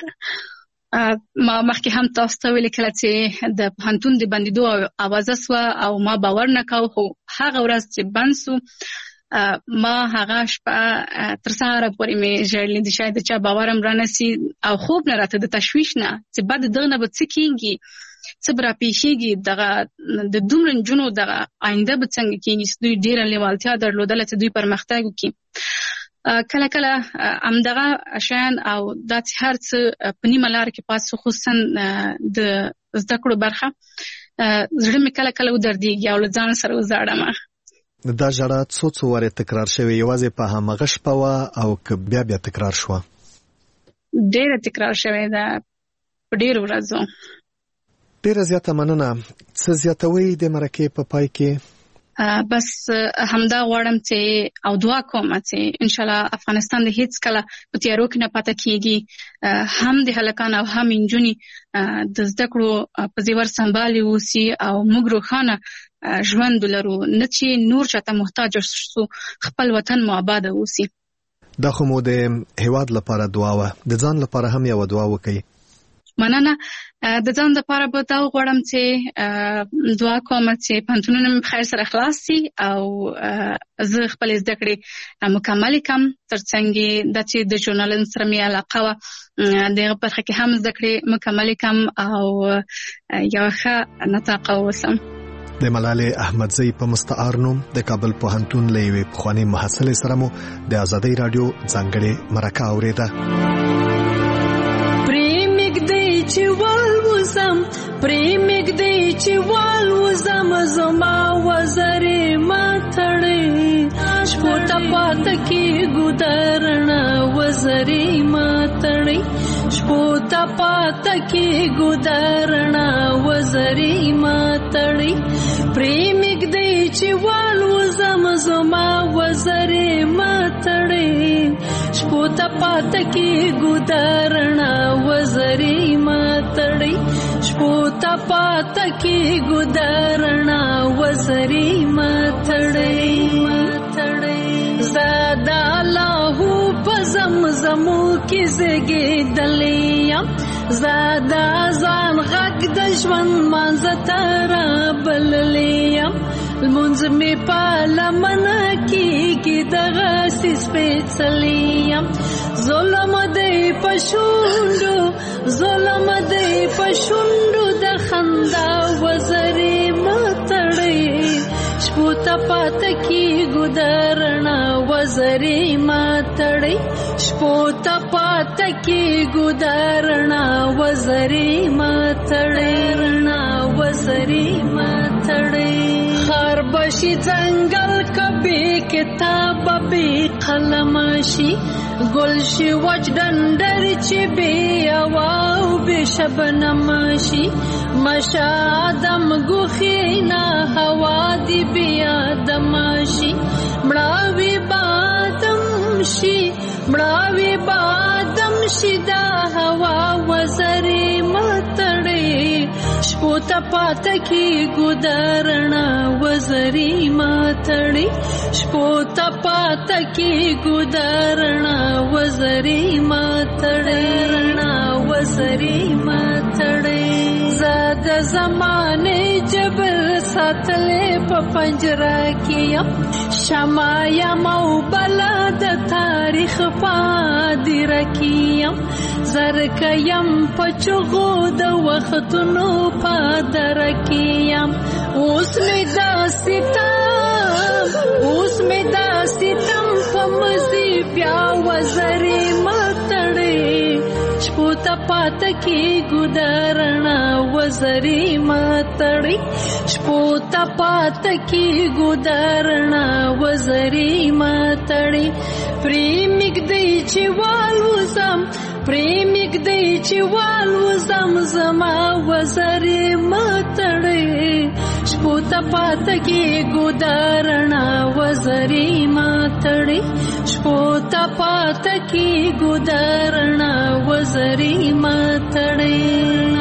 ما مخکې هم تاسو ته ویلې کله چې د پوهنتون د بندېدو اوازه سوه او ما باور نه کاوه، خو هغه ورځ چې بند سو ما هغه شپه تر سهاره پورې مې ژړلې دي. شاید د چا باور هم رانسي او خوب نه راته، د تشویش نه چې بعد دغه نه به څه کېږي، څه به راپېښېږي، دغه د دومره نجونو دغه آینده به څنګه کېږي چې دوی ډېره لیوالتیا درلودله چې دوی پرمختګ وکړي. کله کله همدغه شیان او دا چې هر څه په نیمه لاره کې پاتې، خصوصا د زده کړو برخه، زړه مې کله کله ودردېږي او له ځان سره وزاړم. دا ژړا څو څو وارې تکرار شوې؟ یوازې په همغه شپه وه او که بیا بیا تکرار شوه؟ ډېره تکرار شوې ده په ډېرو ورځو. ډېره زیاته مننه. څه زیاتوئ د مرکې په پای کې؟ بس همدا غواړم چې او دعا کوم چې انشاءالله افغانستان د هیڅ کله په تیارو کې نه پاتې کېږي، هم د هلکان او هم نجونې د زده کړو په زیور سنبالې اوسي او موږ روښانه ژوند ولرو، نه چې نور چاته محتاج شو، خپل وطن مو آباد اوسي. دا خو مو د هیواد لپاره دعا وه، د ځان لپاره هم یو دعا وکړئ. مننه. د ځان لپاره به دا غواړم چې دعا کوم چې پوهنتونونه مې په خیر سره خلاص سي او زه خپلې زده کړې مکملې کړم، ترڅنګ دا چې د ژورنالېزم سره مې علاقه وه دغه برخه کې هم زده کړې مکملې کړم او یوه ښه نطاقه واوسم. د ملالۍ احمدزۍ په مستعار نوم د کابل پوهنتون له یوې پخوانۍ محصلې سره مو د ازادۍ راډیو ځانګړې مرکه اورېده. چې والوزم پرېمګ دی چې والوزم زما وزرې ماتړې شپو ته پاته کې ګودرنا وزرې ماتړې شپو ته پاته کې ګودرنا وزرې ماتړې پرېمګ دی چې والوزم زما وزرې ماتړې شپو ته پاته کې ګودرنا وزرې ماتړې شپو ته پاته کې ګودرنا وزرې ماتړې زادا لاهو په زمزمو کې زګېدلې یم زادا ځان غږ د ژوند مانځه ته رابللې یم لمونځ مې په لمنه کېږي دغسې سپېڅلې یم ظلم دی په شونډو ظلم دی په شونډو د خندا وزرې ماتړې شپو ته پاته کېږو درنا وزرې ماتړې شپو ته پاته کېږو درنا وزرې ماتړې رڼا وزرې ماتړې خار بشي ځنګل کبې کتاب بې قلم شي ګل شي وچ ډنډر چې بې هوا او بې شبنم شي مشه آدم ګوښې نه هوا دې بې آدم شي مړاوي بادم شي مړاوي بادم شي دا هوا وزرې ماتړې شپو ته پاته کېږو درنا وزرې ماتړې شپو ته پاته کېږو درنا وزرې ماتړې رڼا وزرې ماتړې زه د زمانې جبر ساتلې په پنجره کې یم شمع یم او بلا د تاریخ په هدیره کې یم زرکه یم په چغو د وختونو په دره کې یم اوس مې دا ستم اوس مې دا ستم په مزي بیا وزرې ماتړې شپو ته پات کی ګدارنا وزری ماتړي شپو ته پات کی ګدارنا وزری ماتړي پریمګ دی چې والو زم پریمګ دی چې والو زم زما وزری ماتړي شپو ته پات کی ګدارنا وزری ماتړي شپو ته پات کی ګدارنا وزری ماتړي